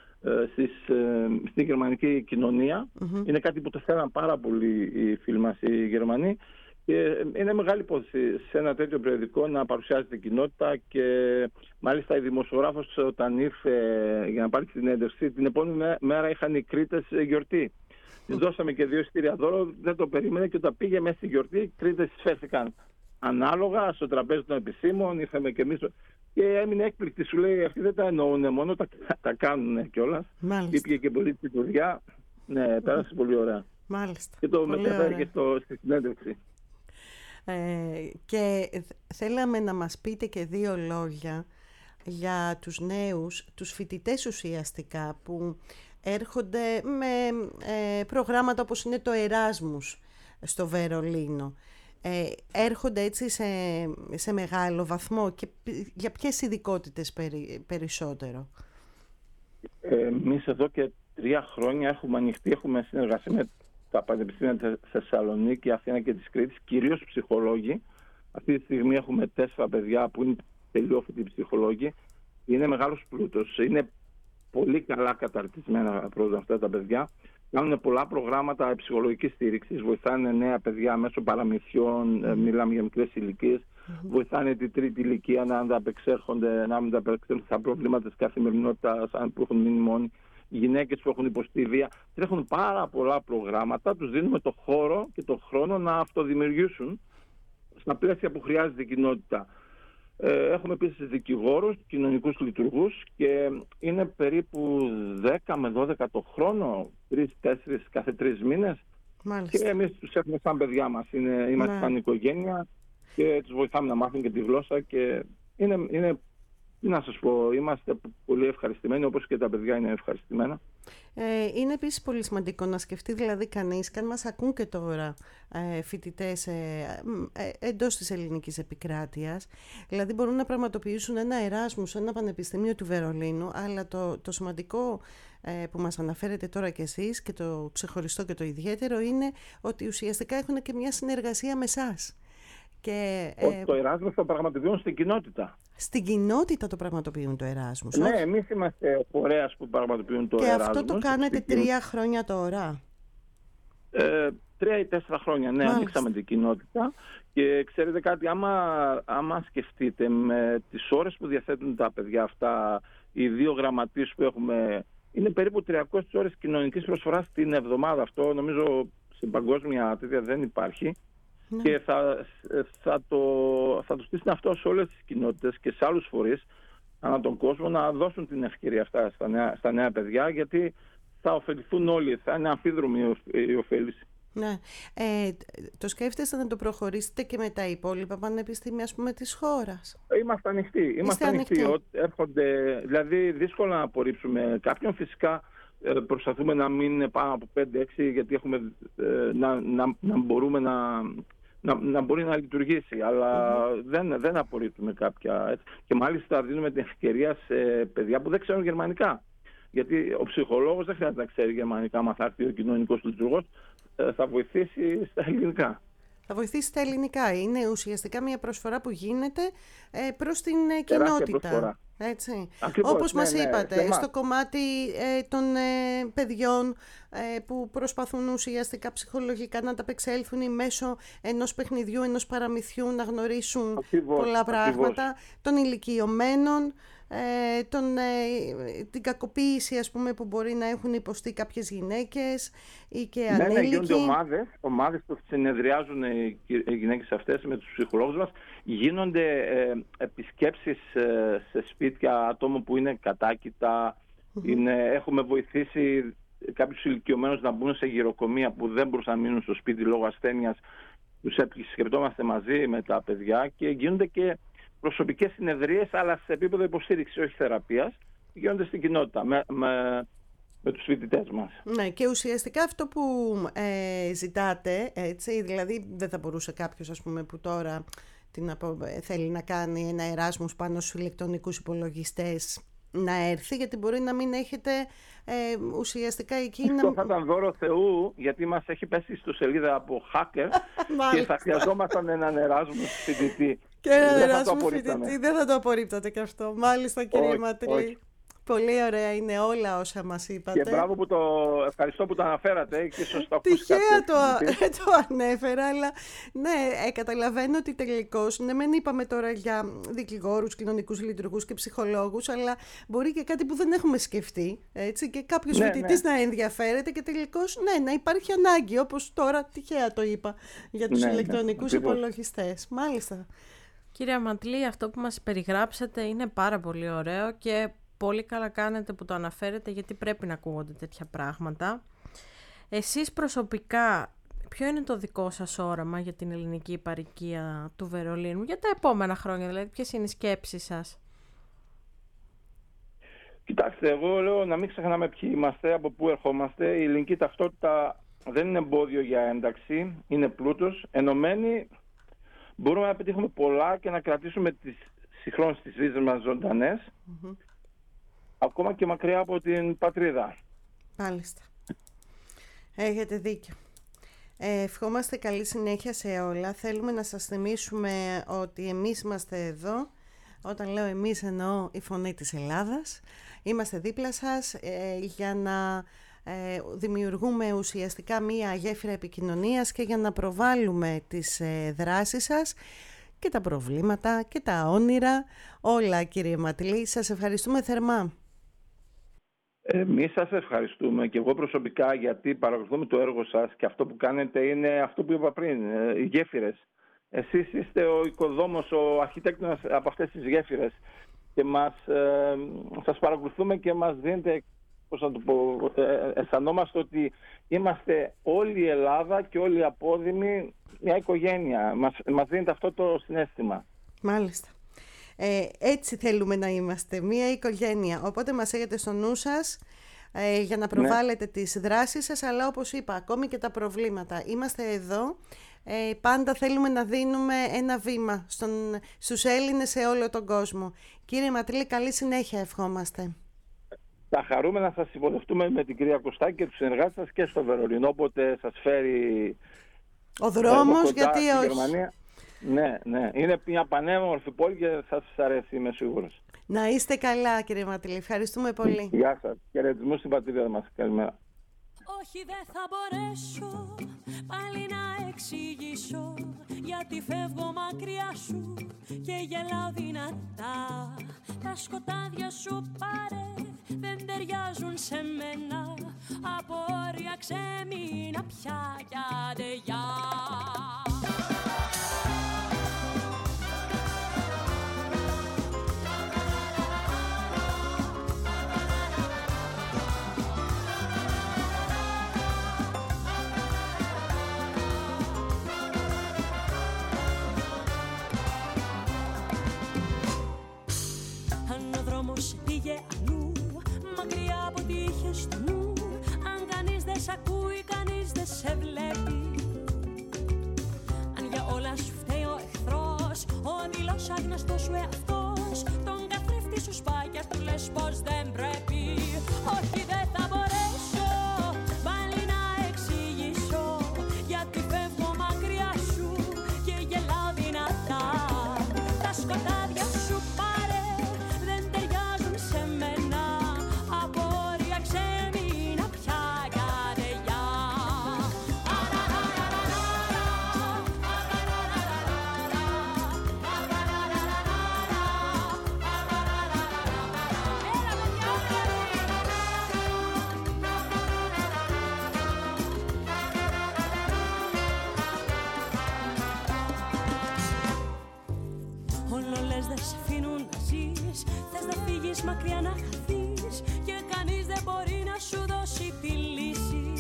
στην γερμανική κοινωνία. Είναι κάτι που το θέλαν πάρα πολύ οι φίλοι μας οι Γερμανοί. Και είναι μεγάλη υπόθεση σε ένα τέτοιο περιοδικό να παρουσιάζεται η κοινότητα, και μάλιστα η δημοσιογράφος όταν ήρθε για να πάρει την συνέντευξη, την επόμενη μέρα είχαν οι Κρήτες γιορτή. Της δώσαμε και 2 εισιτήρια δώρο, δεν το περίμενε, και όταν πήγε μέσα στη γιορτή οι Κρήτες φέρθηκαν ανάλογα στο τραπέζι των επισήμων, ήρθαμε και εμείς, και έμεινε έκπληκτη, σου λέει αυτοί δεν τα εννοούν μόνο, τα κάνουν κιόλας. Ήπια και πολύ τσιτουριά, ναι, πέρασε πολύ ωραία. Μάλιστα. Και το μετέφερε και στη συνέντευξη. Και θέλαμε να μας πείτε και 2 λόγια για τους νέους, τους φοιτητές ουσιαστικά, που έρχονται με προγράμματα όπως είναι το Εράσμους στο Βερολίνο. Έρχονται έτσι σε μεγάλο βαθμό, και για ποιες ειδικότητες περισσότερο? Εμείς εδώ και 3 χρόνια έχουμε ανοιχτεί, έχουμε συνεργασία με τα πανεπιστήμια της Θεσσαλονίκη, Αθήνα και της Κρήτης, κυρίως ψυχολόγοι. Αυτή τη στιγμή έχουμε 4 παιδιά που είναι τελειόφοιτοι ψυχολόγοι. Είναι μεγάλος πλούτος. Είναι πολύ καλά καταρτισμένα πρώτα αυτά τα παιδιά. Κάνουν πολλά προγράμματα ψυχολογικής στήριξης. Βοηθάνε νέα παιδιά μέσω παραμυθιών. Μιλάμε για μικρές ηλικίες. Βοηθάνε την 3η ηλικία να ανταπεξέρχονται στα προβλήματα της καθημερινότητας, που έχουν μείνει μόνοι. Οι γυναίκες που έχουν υποστεί βία. Τρέχουν πάρα πολλά προγράμματα. Τους δίνουμε το χώρο και το χρόνο να αυτοδημιουργήσουν στα πλαίσια που χρειάζεται η κοινότητα. Έχουμε επίσης δικηγόρους, κοινωνικούς λειτουργούς, και είναι περίπου 10 με 12 το χρόνο, 3-4 κάθε 3 μήνες. Μάλιστα. Και εμείς τους έχουμε σαν παιδιά μας. Είμαστε σαν οικογένεια και τους βοηθάμε να μάθουν και τη γλώσσα, και είναι να σας πω, είμαστε πολύ ευχαριστημένοι, όπως και τα παιδιά είναι ευχαριστημένα. Είναι επίσης πολύ σημαντικό να σκεφτεί δηλαδή κανείς, και αν μας ακούν και τώρα φοιτητές εντός της ελληνικής επικράτειας, δηλαδή μπορούν να πραγματοποιήσουν ένα Εράσμους σε ένα πανεπιστήμιο του Βερολίνου, αλλά το σημαντικό που μας αναφέρετε τώρα κι εσείς, και το ξεχωριστό και το ιδιαίτερο, είναι ότι ουσιαστικά έχουν και μια συνεργασία με εσάς. Το Εράσμους το πραγματοποιούν στην κοινότητα. Στην κοινότητα το πραγματοποιούν το Εράσμους. Ναι, εμείς είμαστε ο φορέας που πραγματοποιούν το Εράσμους. Και αυτό το κάνετε 3 χρόνια τώρα. 3 ή 4 χρόνια, ναι, ανοίξαμε την κοινότητα. Και ξέρετε κάτι, άμα σκεφτείτε με τις ώρες που διαθέτουν τα παιδιά αυτά, οι 2 γραμματείς που έχουμε, είναι περίπου 300 ώρες κοινωνικής προσφοράς την εβδομάδα. Αυτό νομίζω στην παγκόσμια τέτοια δεν υπάρχει. Ναι. Και θα το στήσουν αυτό σε όλες τις κοινότητες και σε άλλους φορείς ανά τον κόσμο να δώσουν την ευκαιρία αυτά στα νέα παιδιά, γιατί θα ωφεληθούν όλοι, θα είναι αμφίδρομη η ωφέληση. Ναι. Το σκέφτεστε να το προχωρήσετε και με τα υπόλοιπα πανεπιστήμια, ας πούμε, της χώρας? Είμαστε ανοιχτοί. Έρχονται, δηλαδή δύσκολο να απορρίψουμε κάποιον. Φυσικά προσπαθούμε να μην είναι πάνω από 5-6, γιατί έχουμε να μπορούμε να μπορεί να λειτουργήσει, αλλά δεν απορρίπτουμε κάποια. Και μάλιστα δίνουμε την ευκαιρία σε παιδιά που δεν ξέρουν γερμανικά. Γιατί ο ψυχολόγος δεν χρειάζεται να ξέρει γερμανικά, άμα θα έρθει ο κοινωνικός λειτουργός, θα βοηθήσει στα ελληνικά. Θα βοηθήσει στα ελληνικά. Είναι ουσιαστικά μια προσφορά που γίνεται προς την κοινότητα. Έτσι. Ακριβώς, όπως μας είπατε, στο κομμάτι των παιδιών που προσπαθούν ουσιαστικά ψυχολογικά να ανταπεξέλθουν ή μέσω ενός παιχνιδιού, ενός παραμυθιού να γνωρίσουν πολλά πράγματα, των ηλικιωμένων, την κακοποίηση, ας πούμε, που μπορεί να έχουν υποστεί κάποιες γυναίκες ή και ανήλικοι. Ναι, γίνονται ομάδες που συνεδριάζουν οι γυναίκες αυτές με τους ψυχολόγους μας. Γίνονται επισκέψεις σε σπίτια ατόμων που είναι κατάκητα. Έχουμε βοηθήσει κάποιους ηλικιωμένους να μπουν σε γυροκομεία που δεν μπορούσαν να μείνουν στο σπίτι λόγω ασθένειας. Τους επισκεπτόμαστε μαζί με τα παιδιά και γίνονται και προσωπικές συνεδρίες, αλλά σε επίπεδο υποστήριξης, όχι θεραπείας, γίνονται στην κοινότητα με τους φοιτητές μας. Ναι, και ουσιαστικά αυτό που ζητάτε, έτσι, δηλαδή δεν θα μπορούσε κάποιος, ας πούμε, που τώρα θέλει να κάνει ένα Εράσμους πάνω στους ηλεκτρονικούς υπολογιστές να έρθει, γιατί μπορεί να μην έχετε ουσιαστικά εκεί. Αυτό θα ήταν δώρο Θεού, γιατί μας έχει πέσει στο σελίδα από hacker και θα χρειαζόμασταν έναν Εράσμους φοιτητή. Και έναν Εράσμους φοιτητή, δεν θα το απορρίπτατε και αυτό. Μάλιστα, κύριε Ματλή. Πολύ ωραία είναι όλα όσα μας είπατε. Και μπράβο ευχαριστώ που το αναφέρατε και σωστά. Τυχαία το ανέφερα, αλλά ναι, καταλαβαίνω ότι τελικώς, ναι, μεν είπαμε τώρα για δικηγόρους, κοινωνικούς λειτουργούς και ψυχολόγους, αλλά μπορεί και κάτι που δεν έχουμε σκεφτεί, έτσι, και κάποιος φοιτητής να ενδιαφέρεται και τελικώς, ναι, να υπάρχει ανάγκη, όπως τώρα τυχαία το είπα, για τους ηλεκτρονικούς υπολογιστές. Μάλιστα. Κύριε Ματλή, αυτό που μας περιγράψατε είναι πάρα πολύ ωραίο και πολύ καλά κάνετε που το αναφέρετε, γιατί πρέπει να ακούγονται τέτοια πράγματα. Εσείς προσωπικά, ποιο είναι το δικό σας όραμα για την ελληνική επαρκεία του Βερολίνου για τα επόμενα χρόνια, δηλαδή ποιες είναι οι σκέψεις σας? Κοιτάξτε, εγώ λέω να μην ξεχνάμε ποιοι είμαστε, από πού ερχόμαστε. Η ελληνική ταυτότητα δεν είναι εμπόδιο για ένταξη, είναι πλούτος. Ενωμένοι μπορούμε να πετύχουμε πολλά και να κρατήσουμε συγχρόνως τις ρίζες μας ζωντανές. Ακόμα και μακριά από την πατρίδα. Μάλιστα. Έχετε δίκιο. Ευχόμαστε καλή συνέχεια σε όλα. Θέλουμε να σας θυμίσουμε ότι εμείς είμαστε εδώ. Όταν λέω εμείς εννοώ η Φωνή της Ελλάδας. Είμαστε δίπλα σας για να δημιουργούμε ουσιαστικά μία γέφυρα επικοινωνίας και για να προβάλλουμε τις δράσεις σας και τα προβλήματα και τα όνειρα. Όλα, κύριε Ματλή. Σας ευχαριστούμε θερμά. Εμείς σας ευχαριστούμε και εγώ προσωπικά, γιατί παρακολουθούμε το έργο σας και αυτό που κάνετε είναι αυτό που είπα πριν, οι γέφυρες. Εσείς είστε ο οικοδόμος, ο αρχιτέκτονας από αυτές τις γέφυρες και σας παρακολουθούμε και μας δίνετε, πώς να το πω, αισθανόμαστε ότι είμαστε όλη η Ελλάδα και όλοι οι απόδημοι μια οικογένεια. Μας δίνετε αυτό το συναίσθημα. Μάλιστα. Έτσι θέλουμε να είμαστε, μία οικογένεια. Οπότε μας έχετε στο νου σας για να προβάλλετε τις δράσεις σας, αλλά όπως είπα, ακόμη και τα προβλήματα. Είμαστε εδώ, πάντα θέλουμε να δίνουμε ένα βήμα στους Έλληνες σε όλο τον κόσμο. Κύριε Ματλή, καλή συνέχεια ευχόμαστε. Θα χαρούμε να σας υποδεχτούμε με την κυρία Κωστάκη και τους συνεργάτες σας και στο Βερολίνο, όποτε σας φέρει ο δρόμος, γιατί όχι. Γερμανία. Ναι. Είναι μια πανέμορφη πόλη και θα σας αρέσει, είμαι σίγουρος. Να είστε καλά, κύριε Ματλή. Ευχαριστούμε πολύ. Γεια σας. Χαιρετισμούς στην πατρίδα μας. Καλημέρα. Όχι, δεν θα μπορέσω πάλι να εξηγήσω, γιατί φεύγω μακριά σου και γελάω δυνατά. Τα σκοτάδια σου πάρε, δεν ταιριάζουν σε μένα. Από όρια ξέμεινα πια κι άντε γεια. Πήγε αλλού, μακριά από τι είχες στο νου. Αν κανείς δεν σ' ακούει, κανείς δεν σε βλέπει. Αν για όλα σου φταίει ο εχθρός, ο δηλώς άγνωστος σου εαυτός, τον καθρέφτη σου σπάγια του λες πως δεν πρέπει. Όχι, δεν θα μπορέσω πάλι να εξηγήσω, γιατί φεύγω μακριά σου και γελάω δυνατά. Τα σκοτάδια σου πάρε, μακριά να χαθείς και κανείς δεν μπορεί να σου δώσει τη λύση.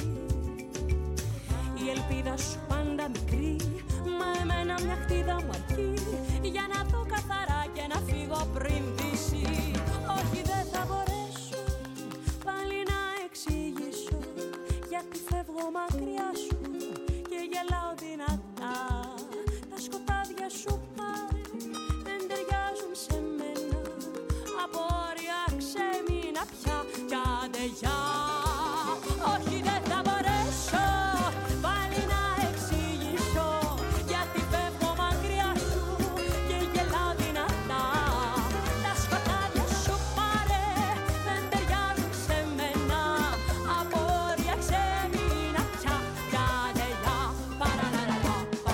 Η ελπίδα σου πάντα μικρή, μα εμένα μια χτίδα μου αρκεί για να δω καθαρά και να φύγω πριν δύσει. Όχι, δεν θα μπορέσω πάλι να εξηγήσω, γιατί φεύγω μακριά σου και γελάω δυνατά. Τα σκοτάδια σου πάρε, δεν ταιριάζουν σε μένα. Από όρια ξέμεινα πια κι άντε γεια. Όχι, δεν θα μπορέσω πάλι να εξηγήσω, γιατί φεύγω μακριά σου και γελάω δυνατά. Τα σκοτάδια σου πάρε, δεν ταιριάζουν σε μένα. Από όρια ξέμεινα πια κι άντε γεια. Παραλαλαλαπα.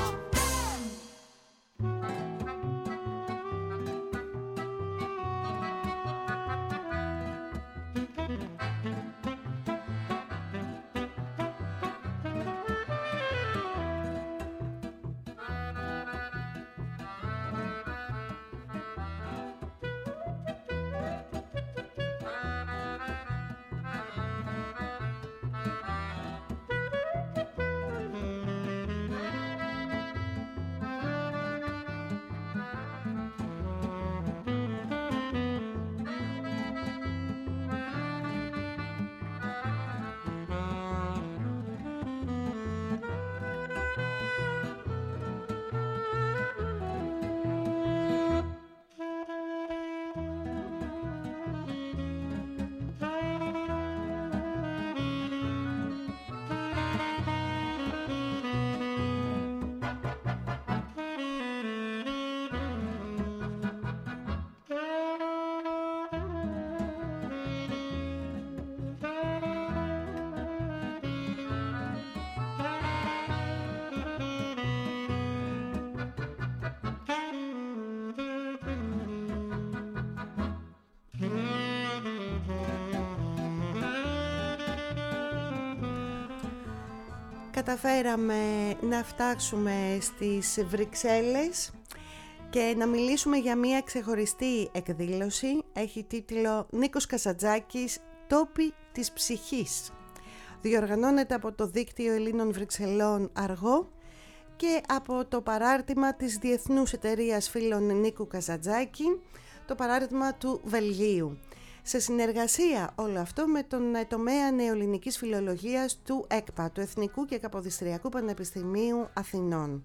Καταφέραμε να φτάσουμε στις Βρυξέλλες και να μιλήσουμε για μια ξεχωριστή εκδήλωση. Έχει τίτλο «Νίκος Καζαντζάκης, τόποι της ψυχής». Διοργανώνεται από το Δίκτυο Ελλήνων Βρυξελών Αργό και από το παράρτημα της Διεθνούς Εταιρείας Φίλων Νίκου Καζαντζάκη, το παράρτημα του Βελγίου. Σε συνεργασία όλο αυτό με τον τομέα νεοελληνικής φιλολογίας του ΕΚΠΑ, του Εθνικού και Καποδιστριακού Πανεπιστημίου Αθηνών.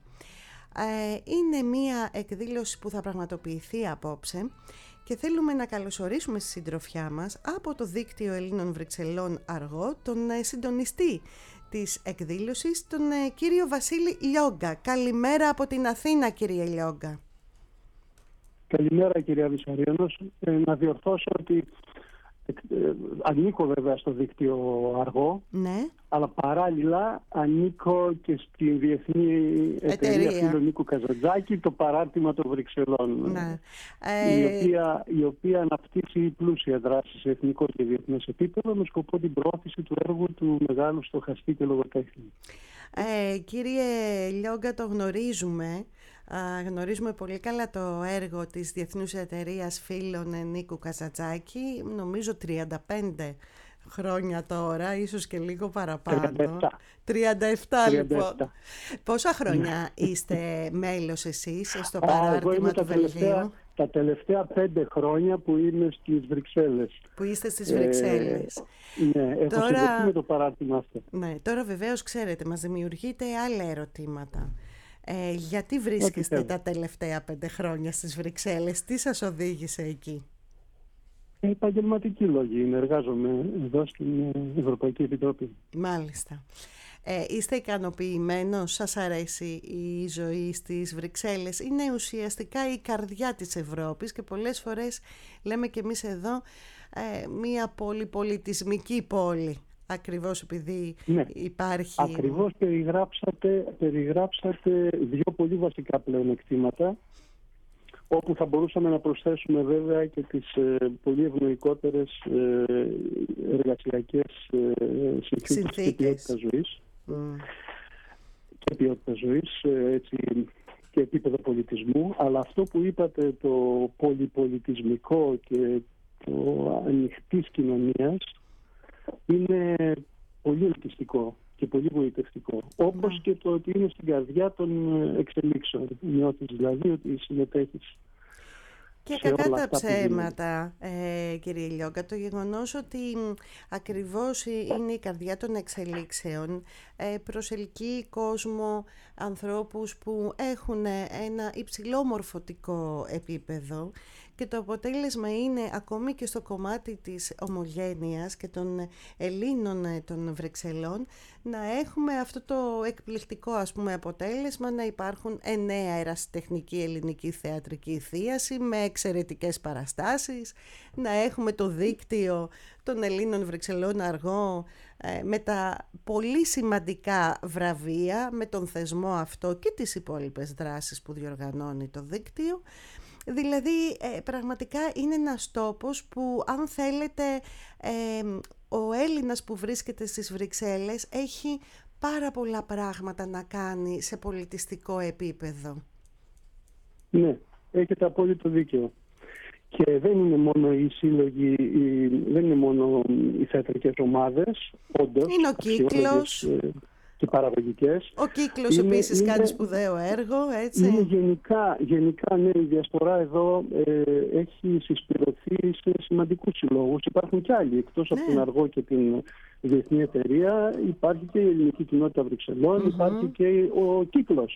Είναι μια εκδήλωση που θα πραγματοποιηθεί απόψε και θέλουμε να καλωσορίσουμε στη συντροφιά μας από το Δίκτυο Ελλήνων Βρυξελών Αργό τον συντονιστή της εκδήλωσης, τον κύριο Βασίλη Λιόγκα. Καλημέρα από την Αθήνα, κύριε Λιόγκα. Καλημέρα, κυρία Βυσσαριανός. Να διορθώσω ότι ανήκω βέβαια στο δίκτυο Αργό, ναι, αλλά παράλληλα ανήκω και στην Διεθνή Εταιρεία Φίλων Νίκου Καζαντζάκη, το παράρτημα των Βρυξελών, ναι. η οποία αναπτύσσει πλούσια δράση σε εθνικό και διεθνές επίπεδο με σκοπό την προώθηση του έργου του μεγάλου στοχαστή και λογοτέχνη. Κύριε Λιόγκα, το γνωρίζουμε. Γνωρίζουμε πολύ καλά το έργο της Διεθνούς Εταιρείας Φίλων Νίκου Καζαντζάκη, νομίζω 35 χρόνια τώρα, ίσως και λίγο παραπάνω. 37 λοιπόν. Πόσα χρόνια είστε μέλος εσείς στο παράρτημα του Βελγίου? Τα τελευταία 5 χρόνια που είμαι στις Βρυξέλλες. Που είστε στις Βρυξέλλες. Ναι, έχω συνδεθεί με το παράρτημα αυτό. Ναι, τώρα βεβαίως ξέρετε, μας δημιουργείτε άλλα ερωτήματα. Γιατί βρίσκεστε τα τελευταία 5 χρόνια στις Βρυξέλλες, τι σας οδήγησε εκεί? Επαγγελματική λόγη, εργάζομαι εδώ στην Ευρωπαϊκή Επιτροπή. Μάλιστα. Είστε ικανοποιημένος, σας αρέσει η ζωή στις Βρυξέλλες? Είναι ουσιαστικά η καρδιά της Ευρώπης και πολλές φορές λέμε και εμείς εδώ μία πολυπολιτισμική πόλη. Ακριβώς επειδή υπάρχει... Ακριβώς περιγράψατε 2 πολύ βασικά πλεονεκτήματα, όπου θα μπορούσαμε να προσθέσουμε βέβαια και τις πολύ ευνοϊκότερες εργασιακές συνθήκες και ποιότητα ζωής. Και ποιότητα ζωής, έτσι, και επίπεδο πολιτισμού. Αλλά αυτό που είπατε, το πολυπολιτισμικό και το ανοιχτής κοινωνίας, είναι πολύ ελκυστικό και πολύ βοητευτικό. Όπως και το ότι είναι στην καρδιά των εξελίξεων. Νιώθεις δηλαδή ότι συμμετέχεις. Και κακά τα ψέματα, κύριε Λιόγκα, το γεγονός ότι ακριβώς είναι η καρδιά των εξελίξεων προσελκύει κόσμο, ανθρώπους που έχουν ένα υψηλό μορφωτικό επίπεδο και το αποτέλεσμα είναι ακόμη και στο κομμάτι της ομογένειας και των Ελλήνων των Βρυξελών να έχουμε αυτό το εκπληκτικό αποτέλεσμα, να υπάρχουν 9 ερασιτεχνική ελληνική θεατρική θίαση με εξαιρετικές παραστάσεις, να έχουμε το δίκτυο των Ελλήνων Βρυξελών Αργό με τα πολύ σημαντικά βραβεία, με τον θεσμό αυτό και τις υπόλοιπες δράσεις που διοργανώνει το δίκτυο. Δηλαδή πραγματικά είναι ένας τόπος που, αν θέλετε, ο Έλληνας που βρίσκεται στις Βρυξέλλες έχει πάρα πολλά πράγματα να κάνει σε πολιτιστικό επίπεδο. Ναι, έχετε απόλυτο δίκαιο. Και δεν είναι μόνο οι σύλλογοι, δεν είναι μόνο οι θεατρικές ομάδες, όντως. Είναι ο κύκλος. Και παραγωγικές. Ο κύκλος επίσης κάνει σπουδαίο έργο, έτσι. Είναι γενικά ναι, η διασπορά εδώ έχει συσπηρωθεί σε σημαντικούς συλλόγους. Υπάρχουν και άλλοι, εκτός από την Αργό και την Διεθνή Εταιρεία, υπάρχει και η Ελληνική Κοινότητα Βρυξελών, υπάρχει και ο κύκλος.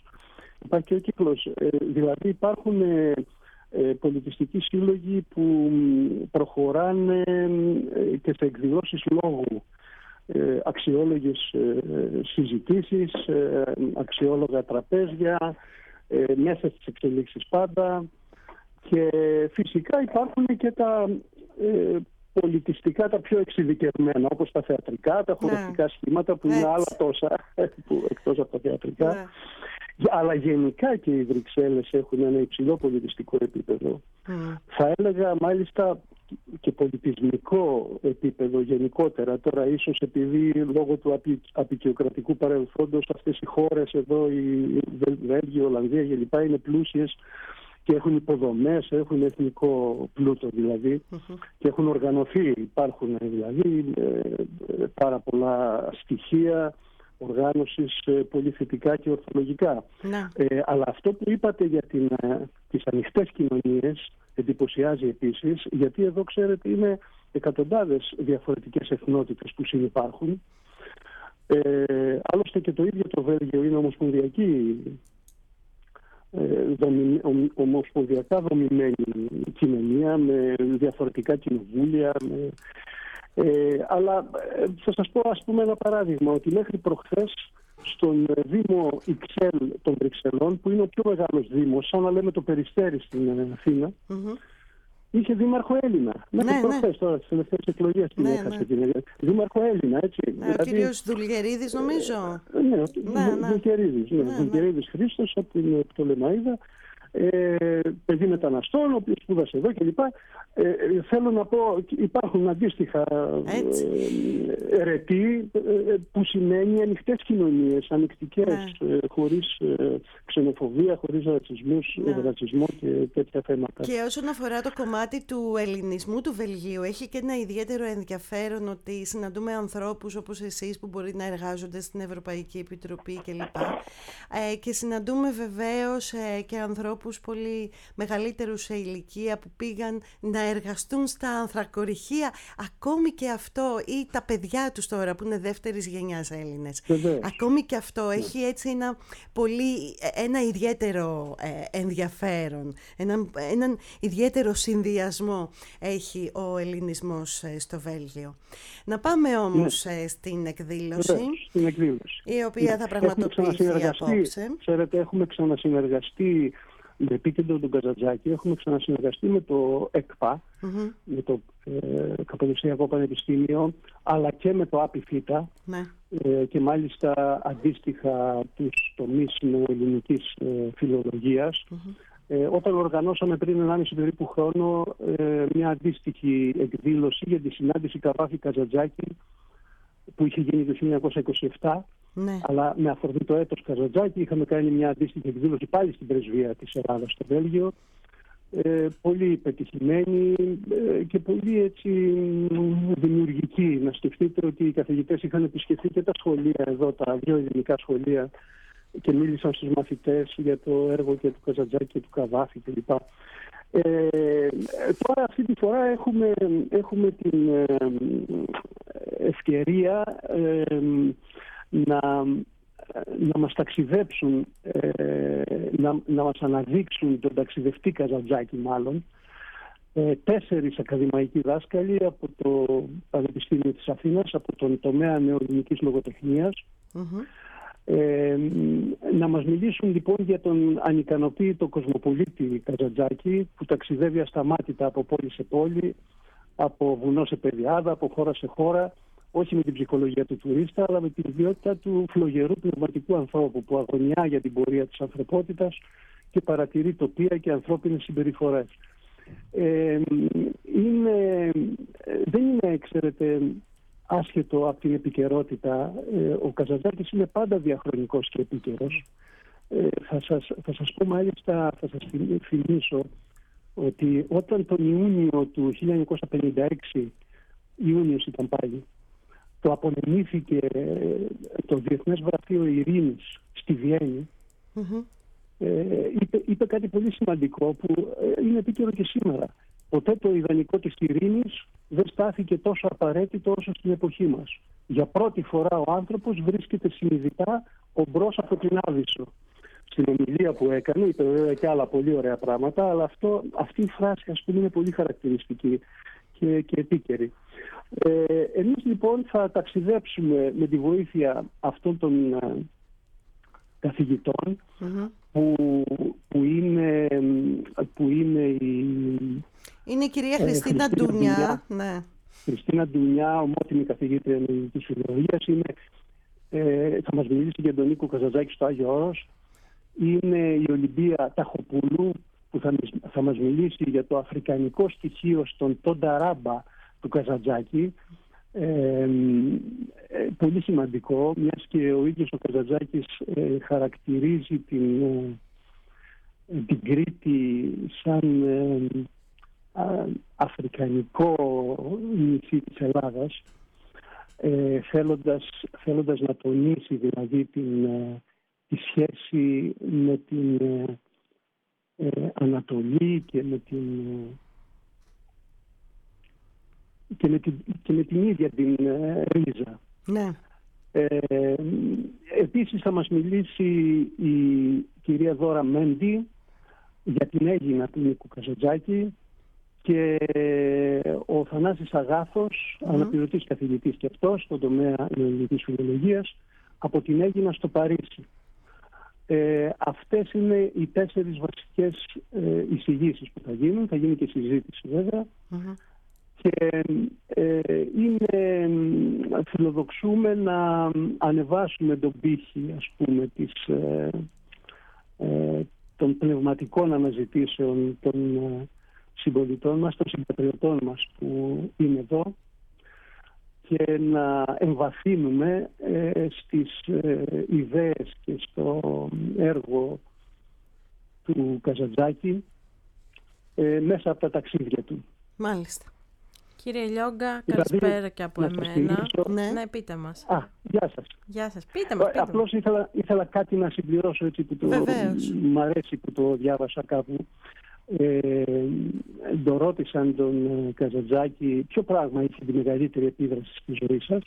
Δηλαδή υπάρχουν πολιτιστικοί σύλλογοι που προχωράνε και σε εκδηλώσεις λόγου. Αξιόλογες συζητήσεις, αξιόλογα τραπέζια, μέσα στις εξελίξεις πάντα, και φυσικά υπάρχουν και τα πολιτιστικά, τα πιο εξειδικευμένα, όπως τα θεατρικά, τα χορευτικά σχήματα που είναι άλλα τόσα εκτός από τα θεατρικά. Αλλά γενικά και οι Βρυξέλλες έχουν ένα υψηλό πολιτιστικό επίπεδο. Θα έλεγα μάλιστα και πολιτισμικό επίπεδο γενικότερα. Τώρα ίσως επειδή λόγω του αποικιοκρατικού παρελθόντος αυτές οι χώρες εδώ, η Βέλγια, η Ολλανδία κλπ. Είναι πλούσιες και έχουν υποδομές, έχουν εθνικό πλούτο δηλαδή, και έχουν οργανωθεί, υπάρχουν δηλαδή πάρα πολλά στοιχεία οργάνωσης πολύ θετικά και ορθολογικά. Αλλά αυτό που είπατε για τις ανοιχτές κοινωνίες εντυπωσιάζει επίσης, γιατί εδώ ξέρετε είναι εκατοντάδες διαφορετικές εθνότητες που συνυπάρχουν. Άλλωστε και το ίδιο το Βέλγιο είναι ομοσπονδιακά δομημένη κοινωνία με διαφορετικά κοινοβούλια, αλλά θα σας πω ένα παράδειγμα, ότι μέχρι προχθές στον Δήμο Ιξέλ των Βρυξελών, που είναι ο πιο μεγάλος δήμος, σαν να λέμε το Περιστέρι στην Αθήνα, είχε δήμαρχο Έλληνα. Μέχρι προχθές τώρα στις τελευταίες εκλογές την έχασε την Έλληνα. Δήμαρχο Έλληνα, έτσι. Ο κύριος Δουλγερίδης νομίζω. Δουλγερίδης Χρήστος από την Πτολεμαΐδα. Παιδί μεταναστών, ο οποίος σπούδασε εδώ κλπ. Θέλω να πω, υπάρχουν αντίστοιχα αιρετοί, που σημαίνει ανοιχτές κοινωνίες, ανοιχτικές, χωρίς ξενοφοβία, χωρίς ρατσισμό και τέτοια θέματα. Και όσον αφορά το κομμάτι του ελληνισμού του Βελγίου, έχει και ένα ιδιαίτερο ενδιαφέρον ότι συναντούμε ανθρώπους όπως εσείς που μπορεί να εργάζονται στην Ευρωπαϊκή Επιτροπή κλπ. Και συναντούμε βεβαίως και ανθρώπους πολύ μεγαλύτερους σε ηλικία που πήγαν να εργαστούν στα ανθρακοριχεία, ακόμη και αυτό, ή τα παιδιά τους τώρα που είναι δεύτερης γενιάς Έλληνες. Ακόμη και αυτό έχει έτσι ένα ιδιαίτερο ενδιαφέρον, έναν ιδιαίτερο συνδυασμό έχει ο ελληνισμός στο Βέλγιο. Να πάμε όμως στην εκδήλωση, η οποία θα πραγματοποιηθεί απόψε. Ξέρετε, έχουμε ξανασυνεργαστεί με επίκεντρο τον Καζαντζάκη, έχουμε ξανασυνεργαστεί με το ΕΚΠΑ, με το Καποδιστριακό Πανεπιστήμιο, αλλά και με το ΑΠΙΦΙΤΑ, και μάλιστα αντίστοιχα τους τομείς νεοελληνικής φιλολογίας. Όταν οργανώσαμε πριν 1,5 περίπου χρόνο μια αντίστοιχη εκδήλωση για τη συνάντηση Καβάφη-Καζαντζάκη που είχε γίνει το 1927, αλλά με αφορμή το έτος Καζαντζάκη είχαμε κάνει μια αντίστοιχη εκδήλωση πάλι στην πρεσβεία της Ελλάδας στο Βέλγιο, πολύ πετυχημένη και πολύ έτσι δημιουργική. Να σκεφτείτε ότι οι καθηγητές είχαν επισκεφθεί και τα σχολεία εδώ, τα δύο ελληνικά σχολεία, και μίλησαν στους μαθητές για το έργο και του Καζαντζάκη και του Καβάφη κλπ. Τώρα αυτή τη φορά έχουμε την ευκαιρία να μας ταξιδέψουν, να μας αναδείξουν τον ταξιδευτή Καζαντζάκη μάλλον, 4 ακαδημαϊκοί δάσκαλοι από το Πανεπιστήμιο της Αθήνας, από τον τομέα νεοελληνικής λογοτεχνίας. Να μας μιλήσουν λοιπόν για τον ανικανοποίητο κοσμοπολίτη Καζαντζάκη, που ταξιδεύει ασταμάτητα από πόλη σε πόλη, από βουνό σε πεδιάδα, από χώρα σε χώρα, όχι με την ψυχολογία του τουρίστα, αλλά με την ιδιότητα του φλογερού πνευματικού ανθρώπου που αγωνιά για την πορεία της ανθρωπότητας και παρατηρεί τοπία και ανθρώπινες συμπεριφορές. Δεν είναι, ξέρετε, άσχετο από την επικαιρότητα. Ο Καζαντζάκης είναι πάντα διαχρονικός και επίκαιρος. Θα σας πω μάλιστα, θα σας θυμίσω ότι όταν τον Ιούνιο του 1956, Ιούνιος ήταν πάλι, το απονεμήθηκε το Διεθνές Γραφείο Ειρήνης στη Βιέννη, είπε κάτι πολύ σημαντικό που είναι επίκαιρο και σήμερα. Ποτέ το ιδανικό της ειρήνης δεν στάθηκε τόσο απαραίτητο όσο στην εποχή μας. Για πρώτη φορά ο άνθρωπος βρίσκεται συνειδητά ομπρός από την Άβυσσο. Στην ομιλία που έκανε, είπε βέβαια και άλλα πολύ ωραία πράγματα, αλλά αυτή η φράση, ας πούμε, είναι πολύ χαρακτηριστική και επίκαιρη. Εμείς λοιπόν θα ταξιδέψουμε με τη βοήθεια αυτών των καθηγητών που είναι η κυρία Χριστίνα Ντουνιά. Χριστίνα Ντουνιά, ομότιμη καθηγήτρια ελληνικής φιλολογίας. Θα μας μιλήσει για τον Νίκο Καζαντζάκη στο Άγιο Όρος. Είναι η Ολυμπία Ταχοπούλου, που θα μας μιλήσει για το αφρικανικό στοιχείο στον Τονταράμπα του Καζαντζάκη. Πολύ σημαντικό, μιας και ο ίδιος ο Καζαντζάκης χαρακτηρίζει την Κρήτη σαν αφρικανικό νησί της Ελλάδας, θέλοντας να τονίσει δηλαδή τη σχέση με την Ανατολή και με την ίδια την ρίζα. Ναι. Επίσης θα μας μιλήσει η κυρία Δώρα Μέντι για την Έγινα του Νίκου Καζαντζάκη, και ο Θανάσης Αγάθος, αναπληρωτής καθηγητής και αυτός στον τομέα ελληνικής φιλολογίας, από την Έγινα στο Παρίσι. Αυτές είναι οι 4 βασικές εισηγήσεις που θα γίνουν. Θα γίνει και συζήτηση βέβαια. Και φιλοδοξούμε να ανεβάσουμε τον πύχη, ας πούμε, των πνευματικών αναζητήσεων των συμπολιτών μας, των συμπατριωτών μας που είναι εδώ, και να εμβαθύνουμε στις ιδέες και στο έργο του Καζαντζάκη μέσα από τα ταξίδια του. Μάλιστα. Κύριε Λιόγκα, καλησπέρα και από εμένα. Ναι, πείτε μας. Γεια σας. Γεια σας. Πείτε μας. Απλώς ήθελα κάτι να συμπληρώσω, έτσι, που μ' αρέσει που το διάβασα κάπου. Το ρώτησαν τον Καζαντζάκη ποιο πράγμα είχε τη μεγαλύτερη επίδραση στη ζωή σας.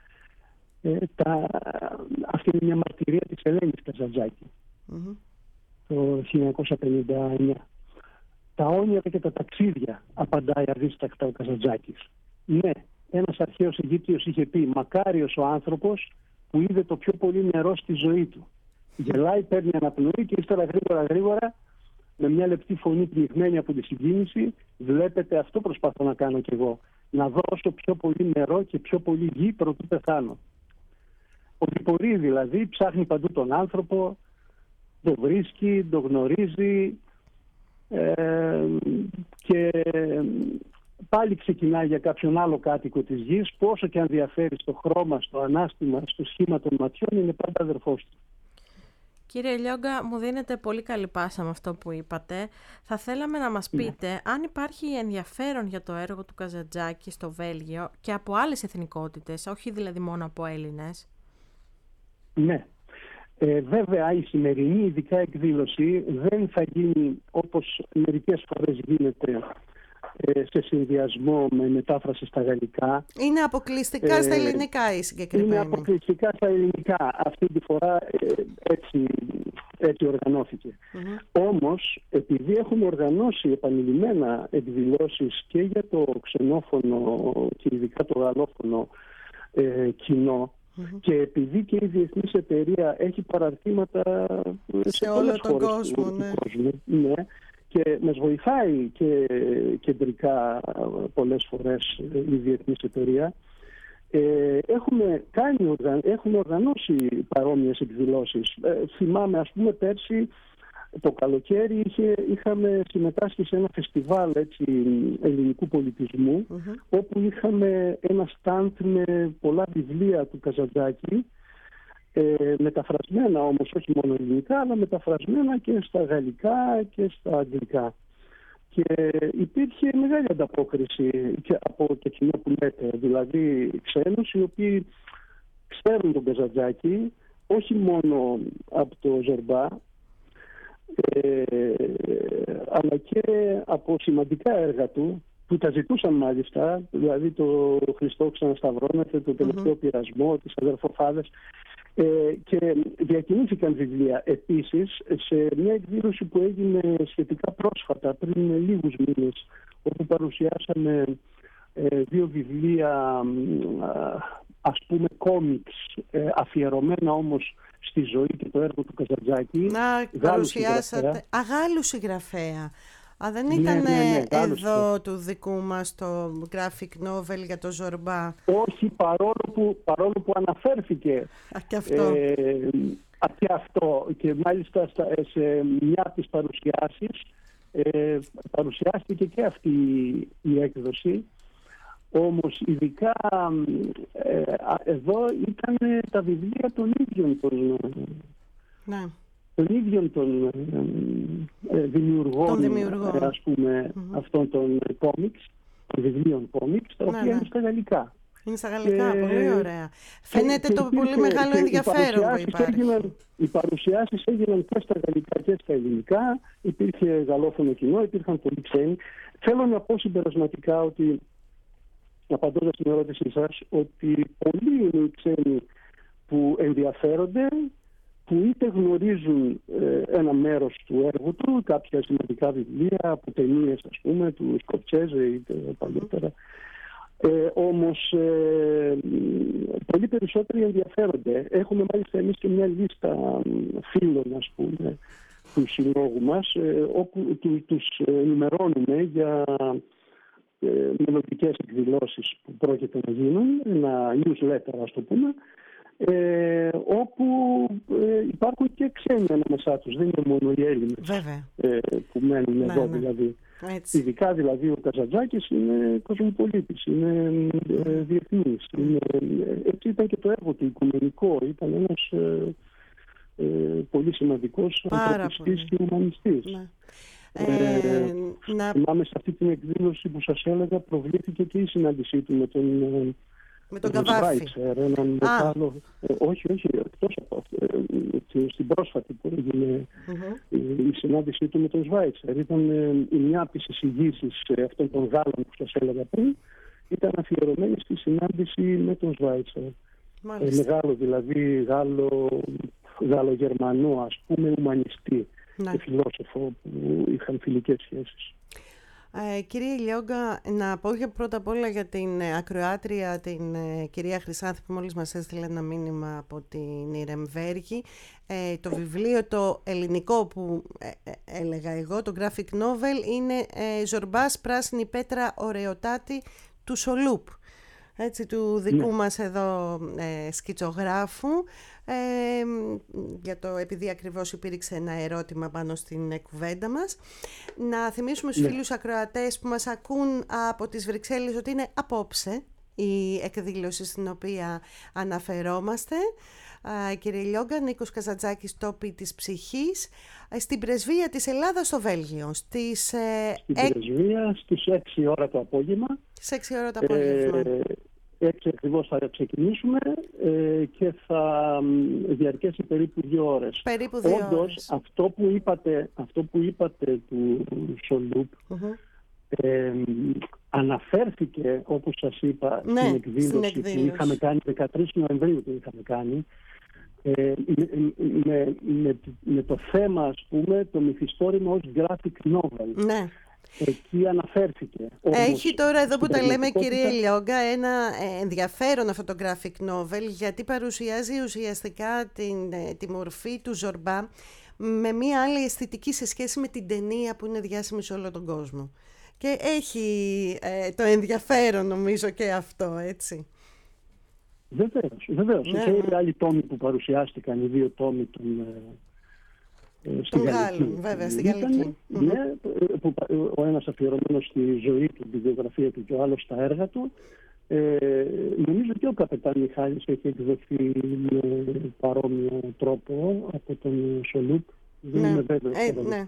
Αυτή είναι μια μαρτυρία της Ελένης Καζαντζάκη το 1959. Τα όνειρα και τα ταξίδια, απαντάει αδίστακτα ο Καζαντζάκης. Ναι, ένας αρχαίος Αιγύπτιος είχε πει: μακάριος ο άνθρωπος που είδε το πιο πολύ νερό στη ζωή του. Γελάει, παίρνει αναπνοή και ύστερα γρήγορα με μια λεπτή φωνή πνιγμένη από τη συγκίνηση: βλέπετε, αυτό προσπαθώ να κάνω κι εγώ. Να δώσω πιο πολύ νερό και πιο πολύ γη προτού πεθάνω. Οδηπορεί δηλαδή, ψάχνει παντού τον άνθρωπο, το βρίσκει, το γνωρίζει, και πάλι ξεκινάει για κάποιον άλλο κάτοικο της γης που, όσο και αν διαφέρει στο χρώμα, στο ανάστημα, στο σχήμα των ματιών, είναι πάντα αδερφός του. Κύριε Λιόγκα, μου δίνετε πολύ καλή πάσα με αυτό που είπατε. Θα θέλαμε να μας πείτε αν υπάρχει ενδιαφέρον για το έργο του Καζαντζάκη στο Βέλγιο και από άλλες εθνικότητες, όχι δηλαδή μόνο από Έλληνες. Ναι. Βέβαια, η σημερινή ειδικά εκδήλωση δεν θα γίνει όπως μερικές φορές γίνεται, σε συνδυασμό με μετάφραση στα γαλλικά. Είναι αποκλειστικά στα ελληνικά η συγκεκριμένη. Είναι αποκλειστικά στα ελληνικά. Αυτή τη φορά έτσι οργανώθηκε. Όμως, επειδή έχουμε οργανώσει επανειλημμένα εκδηλώσεις και για το ξενόφωνο και ειδικά το γαλλόφωνο κοινό, και επειδή και η διεθνής εταιρεία έχει παραρτήματα σε όλο τον κόσμο, ναι, και μας βοηθάει και κεντρικά πολλές φορές η διεθνής εταιρεία, έχουμε οργανώσει παρόμοιες εκδηλώσεις. Θυμάμαι, ας πούμε, πέρσι το καλοκαίρι είχαμε συμμετάσχει σε ένα φεστιβάλ ελληνικού πολιτισμού, όπου είχαμε ένα στάντ με πολλά βιβλία του Καζαντζάκη, μεταφρασμένα όμως, όχι μόνο ελληνικά, αλλά μεταφρασμένα και στα γαλλικά και στα αγγλικά. Και υπήρχε μεγάλη ανταπόκριση και από το κοινό που λέτε, δηλαδή ξένους οι οποίοι ξέρουν τον Καζαντζάκη, όχι μόνο από το Ζορμπά, αλλά και από σημαντικά έργα του που τα ζητούσαν μάλιστα, δηλαδή το Χριστό ξανασταυρώνεται, το τελευταίο πειρασμό, τις αδερφοφάδες, και διακινήθηκαν βιβλία. Επίσης, σε μια εκδήλωση που έγινε σχετικά πρόσφατα, πριν λίγους μήνες, όπου παρουσιάσαμε 2 βιβλία, ας πούμε κόμιξ, αφιερωμένα όμως στη ζωή και το έργο του Καζαντζάκη. Παρουσιάσατε Γάλλου συγγραφέα. Δεν ήταν εδώ του δικού μας το graphic novel για το Ζορμπά? Όχι, παρόλο που αναφέρθηκε και αυτό. Και αυτό, και μάλιστα σε μια από τις παρουσιάσεις παρουσιάστηκε και αυτή η έκδοση. Όμως ειδικά εδώ ήταν τα βιβλία των ίδιων των δημιουργών, ας πούμε, αυτών των κόμιξ, των βιβλίων κόμιξ, τα οποία είναι στα γαλλικά. Είναι στα γαλλικά, πολύ ωραία. Φαίνεται το πολύ μεγάλο ενδιαφέρον που υπάρχει. Οι παρουσιάσεις έγιναν και στα γαλλικά και στα ελληνικά, υπήρχε γαλλόφωνο κοινό, υπήρχαν πολλοί ξένοι. Θέλω να πω συμπερασματικά ότι, απαντώντας στην ερώτησή σας, ότι πολλοί είναι οι ξένοι που ενδιαφέρονται, που είτε γνωρίζουν ένα μέρος του έργου του, κάποια σημαντικά βιβλία από ταινίες, ας πούμε, του Σκορτσέζε είτε παλιότερα, Όμως πολύ περισσότεροι ενδιαφέρονται. Έχουμε μάλιστα εμείς και μια λίστα φίλων, ας πούμε, του συλλόγου μας, όπου τους ενημερώνουμε για μελλοντικές εκδηλώσεις που πρόκειται να γίνουν, ένα newsletter, ας το πούμε, όπου υπάρχουν και ξένοι ανάμεσά τους. Δεν είναι μόνο οι Έλληνες που μένουν εδώ, δηλαδή. Έτσι. Ειδικά δηλαδή ο Καζαντζάκης είναι κοσμοπολίτης, είναι διεθνής. Έτσι ήταν και το έργο του, οικουμενικό. Ήταν ένας πολύ σημαντικός ανθρωπιστής και ουμανιστής. Θυμάμαι σε αυτή την εκδήλωση που σας έλεγα, προβλήθηκε και η συνάντησή του με τον Καβάφη. Έναν μεγάλο. Όχι, εκτός από αυτό. Στην πρόσφατη που έγινε η συνάντησή του με τον Σβάιτσερ. Ήταν μια από τις εισηγήσεις αυτών των Γάλλων που σας έλεγα πριν, ήταν αφιερωμένη στη συνάντηση με τον Σβάιτσερ. Μεγάλο δηλαδή Γάλλο-Γερμανό, ας πούμε, ουμανιστή και φιλόσοφο που είχαν φιλικές σχέσεις. Κύριε Λιόγκα, να πω πρώτα απ' όλα για την ακροάτρια, την κυρία Χρυσάνθη, που μόλις μας έστειλε ένα μήνυμα από την Ιρεμβέργη. Το βιβλίο το ελληνικό που έλεγα εγώ, το graphic novel, είναι «Ζορμπάς, πράσινη πέτρα, ωραιοτάτη» του Σολούπ. Έτσι, του δικού μας εδώ σκητσογράφου, επειδή ακριβώς υπήρξε ένα ερώτημα πάνω στην κουβέντα μας. Να θυμίσουμε στους φίλους ακροατές που μας ακούν από τις Βρυξέλλες ότι είναι απόψε η εκδήλωση στην οποία αναφερόμαστε. Κύριε Λιόγκα, Νίκος Καζαντζάκης, «Τόποι της ψυχής», στην Πρεσβεία της Ελλάδας στο Βέλγιο. Στην Πρεσβεία στις 6 ώρα το απόγευμα. Στις 6 ώρα το απόγευμα. 6 ακριβώς θα ξεκινήσουμε και θα διαρκέσει περίπου 2 ώρες. Περίπου 2 Όντως, ώρες. Αυτό που είπατε του Σολούπ αναφέρθηκε, όπως σας είπα, στην εκδήλωση που είχαμε κάνει 13 Νοεμβρίου που είχαμε κάνει, με το θέμα, ας πούμε, το μυθιστόρημα ως graphic novel. Ναι. Εκεί αναφέρθηκε. Έχει τώρα εδώ που τα λέμε, κύριε Λιόγκα, ένα ενδιαφέρον αυτό το graphic novel, γιατί παρουσιάζει ουσιαστικά τη μορφή του Ζορμπά με μια άλλη αισθητική σε σχέση με την ταινία που είναι διάσημη σε όλο τον κόσμο. Και έχει το ενδιαφέρον, νομίζω, και αυτό, έτσι. Βεβαίως. Και οι άλλοι τόμοι που παρουσιάστηκαν, οι 2 τόμοι των Γάλλων, βέβαια, στην Γαλλική. Ναι, που ο ένας αφιερωμένος στη ζωή του, τη βιογραφία του, και ο άλλος στα έργα του. Νομίζω και ο Καπετάν Μιχάλης έχει εκδοθεί με παρόμοιο τρόπο από τον Σολούπ. Δεν είμαι βέβαιος.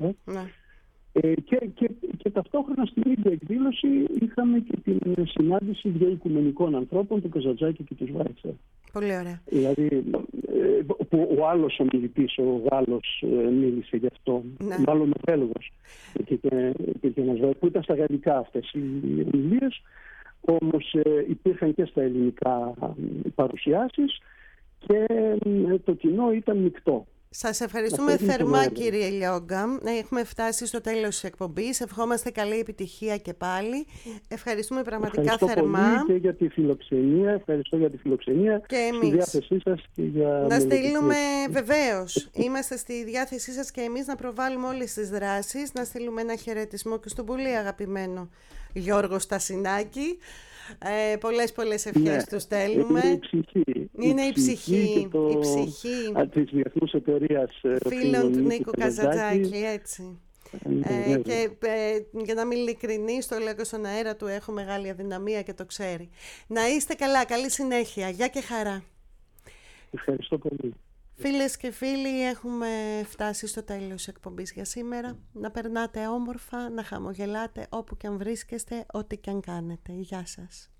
Και ταυτόχρονα στην ίδια εκδήλωση είχαμε και την συνάντηση 2 οικουμενικών ανθρώπων, του Καζαντζάκη και του Σβάιτσερ. Πολύ ωραία. Δηλαδή, που ο άλλος ομιλητής, ο Γάλλος, μίλησε γι' αυτό, μάλλον ο Βέλγος, και ένας Βέλγος, που ήταν στα γαλλικά αυτές οι ομιλίες, όμως υπήρχαν και στα ελληνικά παρουσιάσεις και το κοινό ήταν μεικτό. Σας ευχαριστούμε θερμά, κύριε Λιόγκα. Έχουμε φτάσει στο τέλος της εκπομπής. Ευχόμαστε καλή επιτυχία και πάλι. Ευχαριστούμε πραγματικά θερμά. Ευχαριστώ πολύ και για τη φιλοξενία. Ευχαριστώ για τη φιλοξενία. Και εμείς. Στη διάθεσή σας και για... Να στείλουμε, βεβαίως. Είμαστε στη διάθεσή σας και εμείς να προβάλλουμε όλες τις δράσεις. Να στείλουμε ένα χαιρετισμό και στον πολύ αγαπημένο Γιώργο Στασινάκη. Πολλές ευχές του στέλνουμε. Είναι η ψυχή. Η ψυχή της Διεθνούς Εταιρείας φίλων του Νίκου Καζαντζάκη, έτσι. Και για να μην ειλικρινής, το λέω και στον αέρα του, έχω μεγάλη αδυναμία και το ξέρει. Να είστε καλά, καλή συνέχεια. Γεια και χαρά. Ευχαριστώ πολύ. Φίλες και φίλοι, έχουμε φτάσει στο τέλος της εκπομπής για σήμερα. Να περνάτε όμορφα, να χαμογελάτε όπου και αν βρίσκεστε, ό,τι και αν κάνετε. Γεια σας.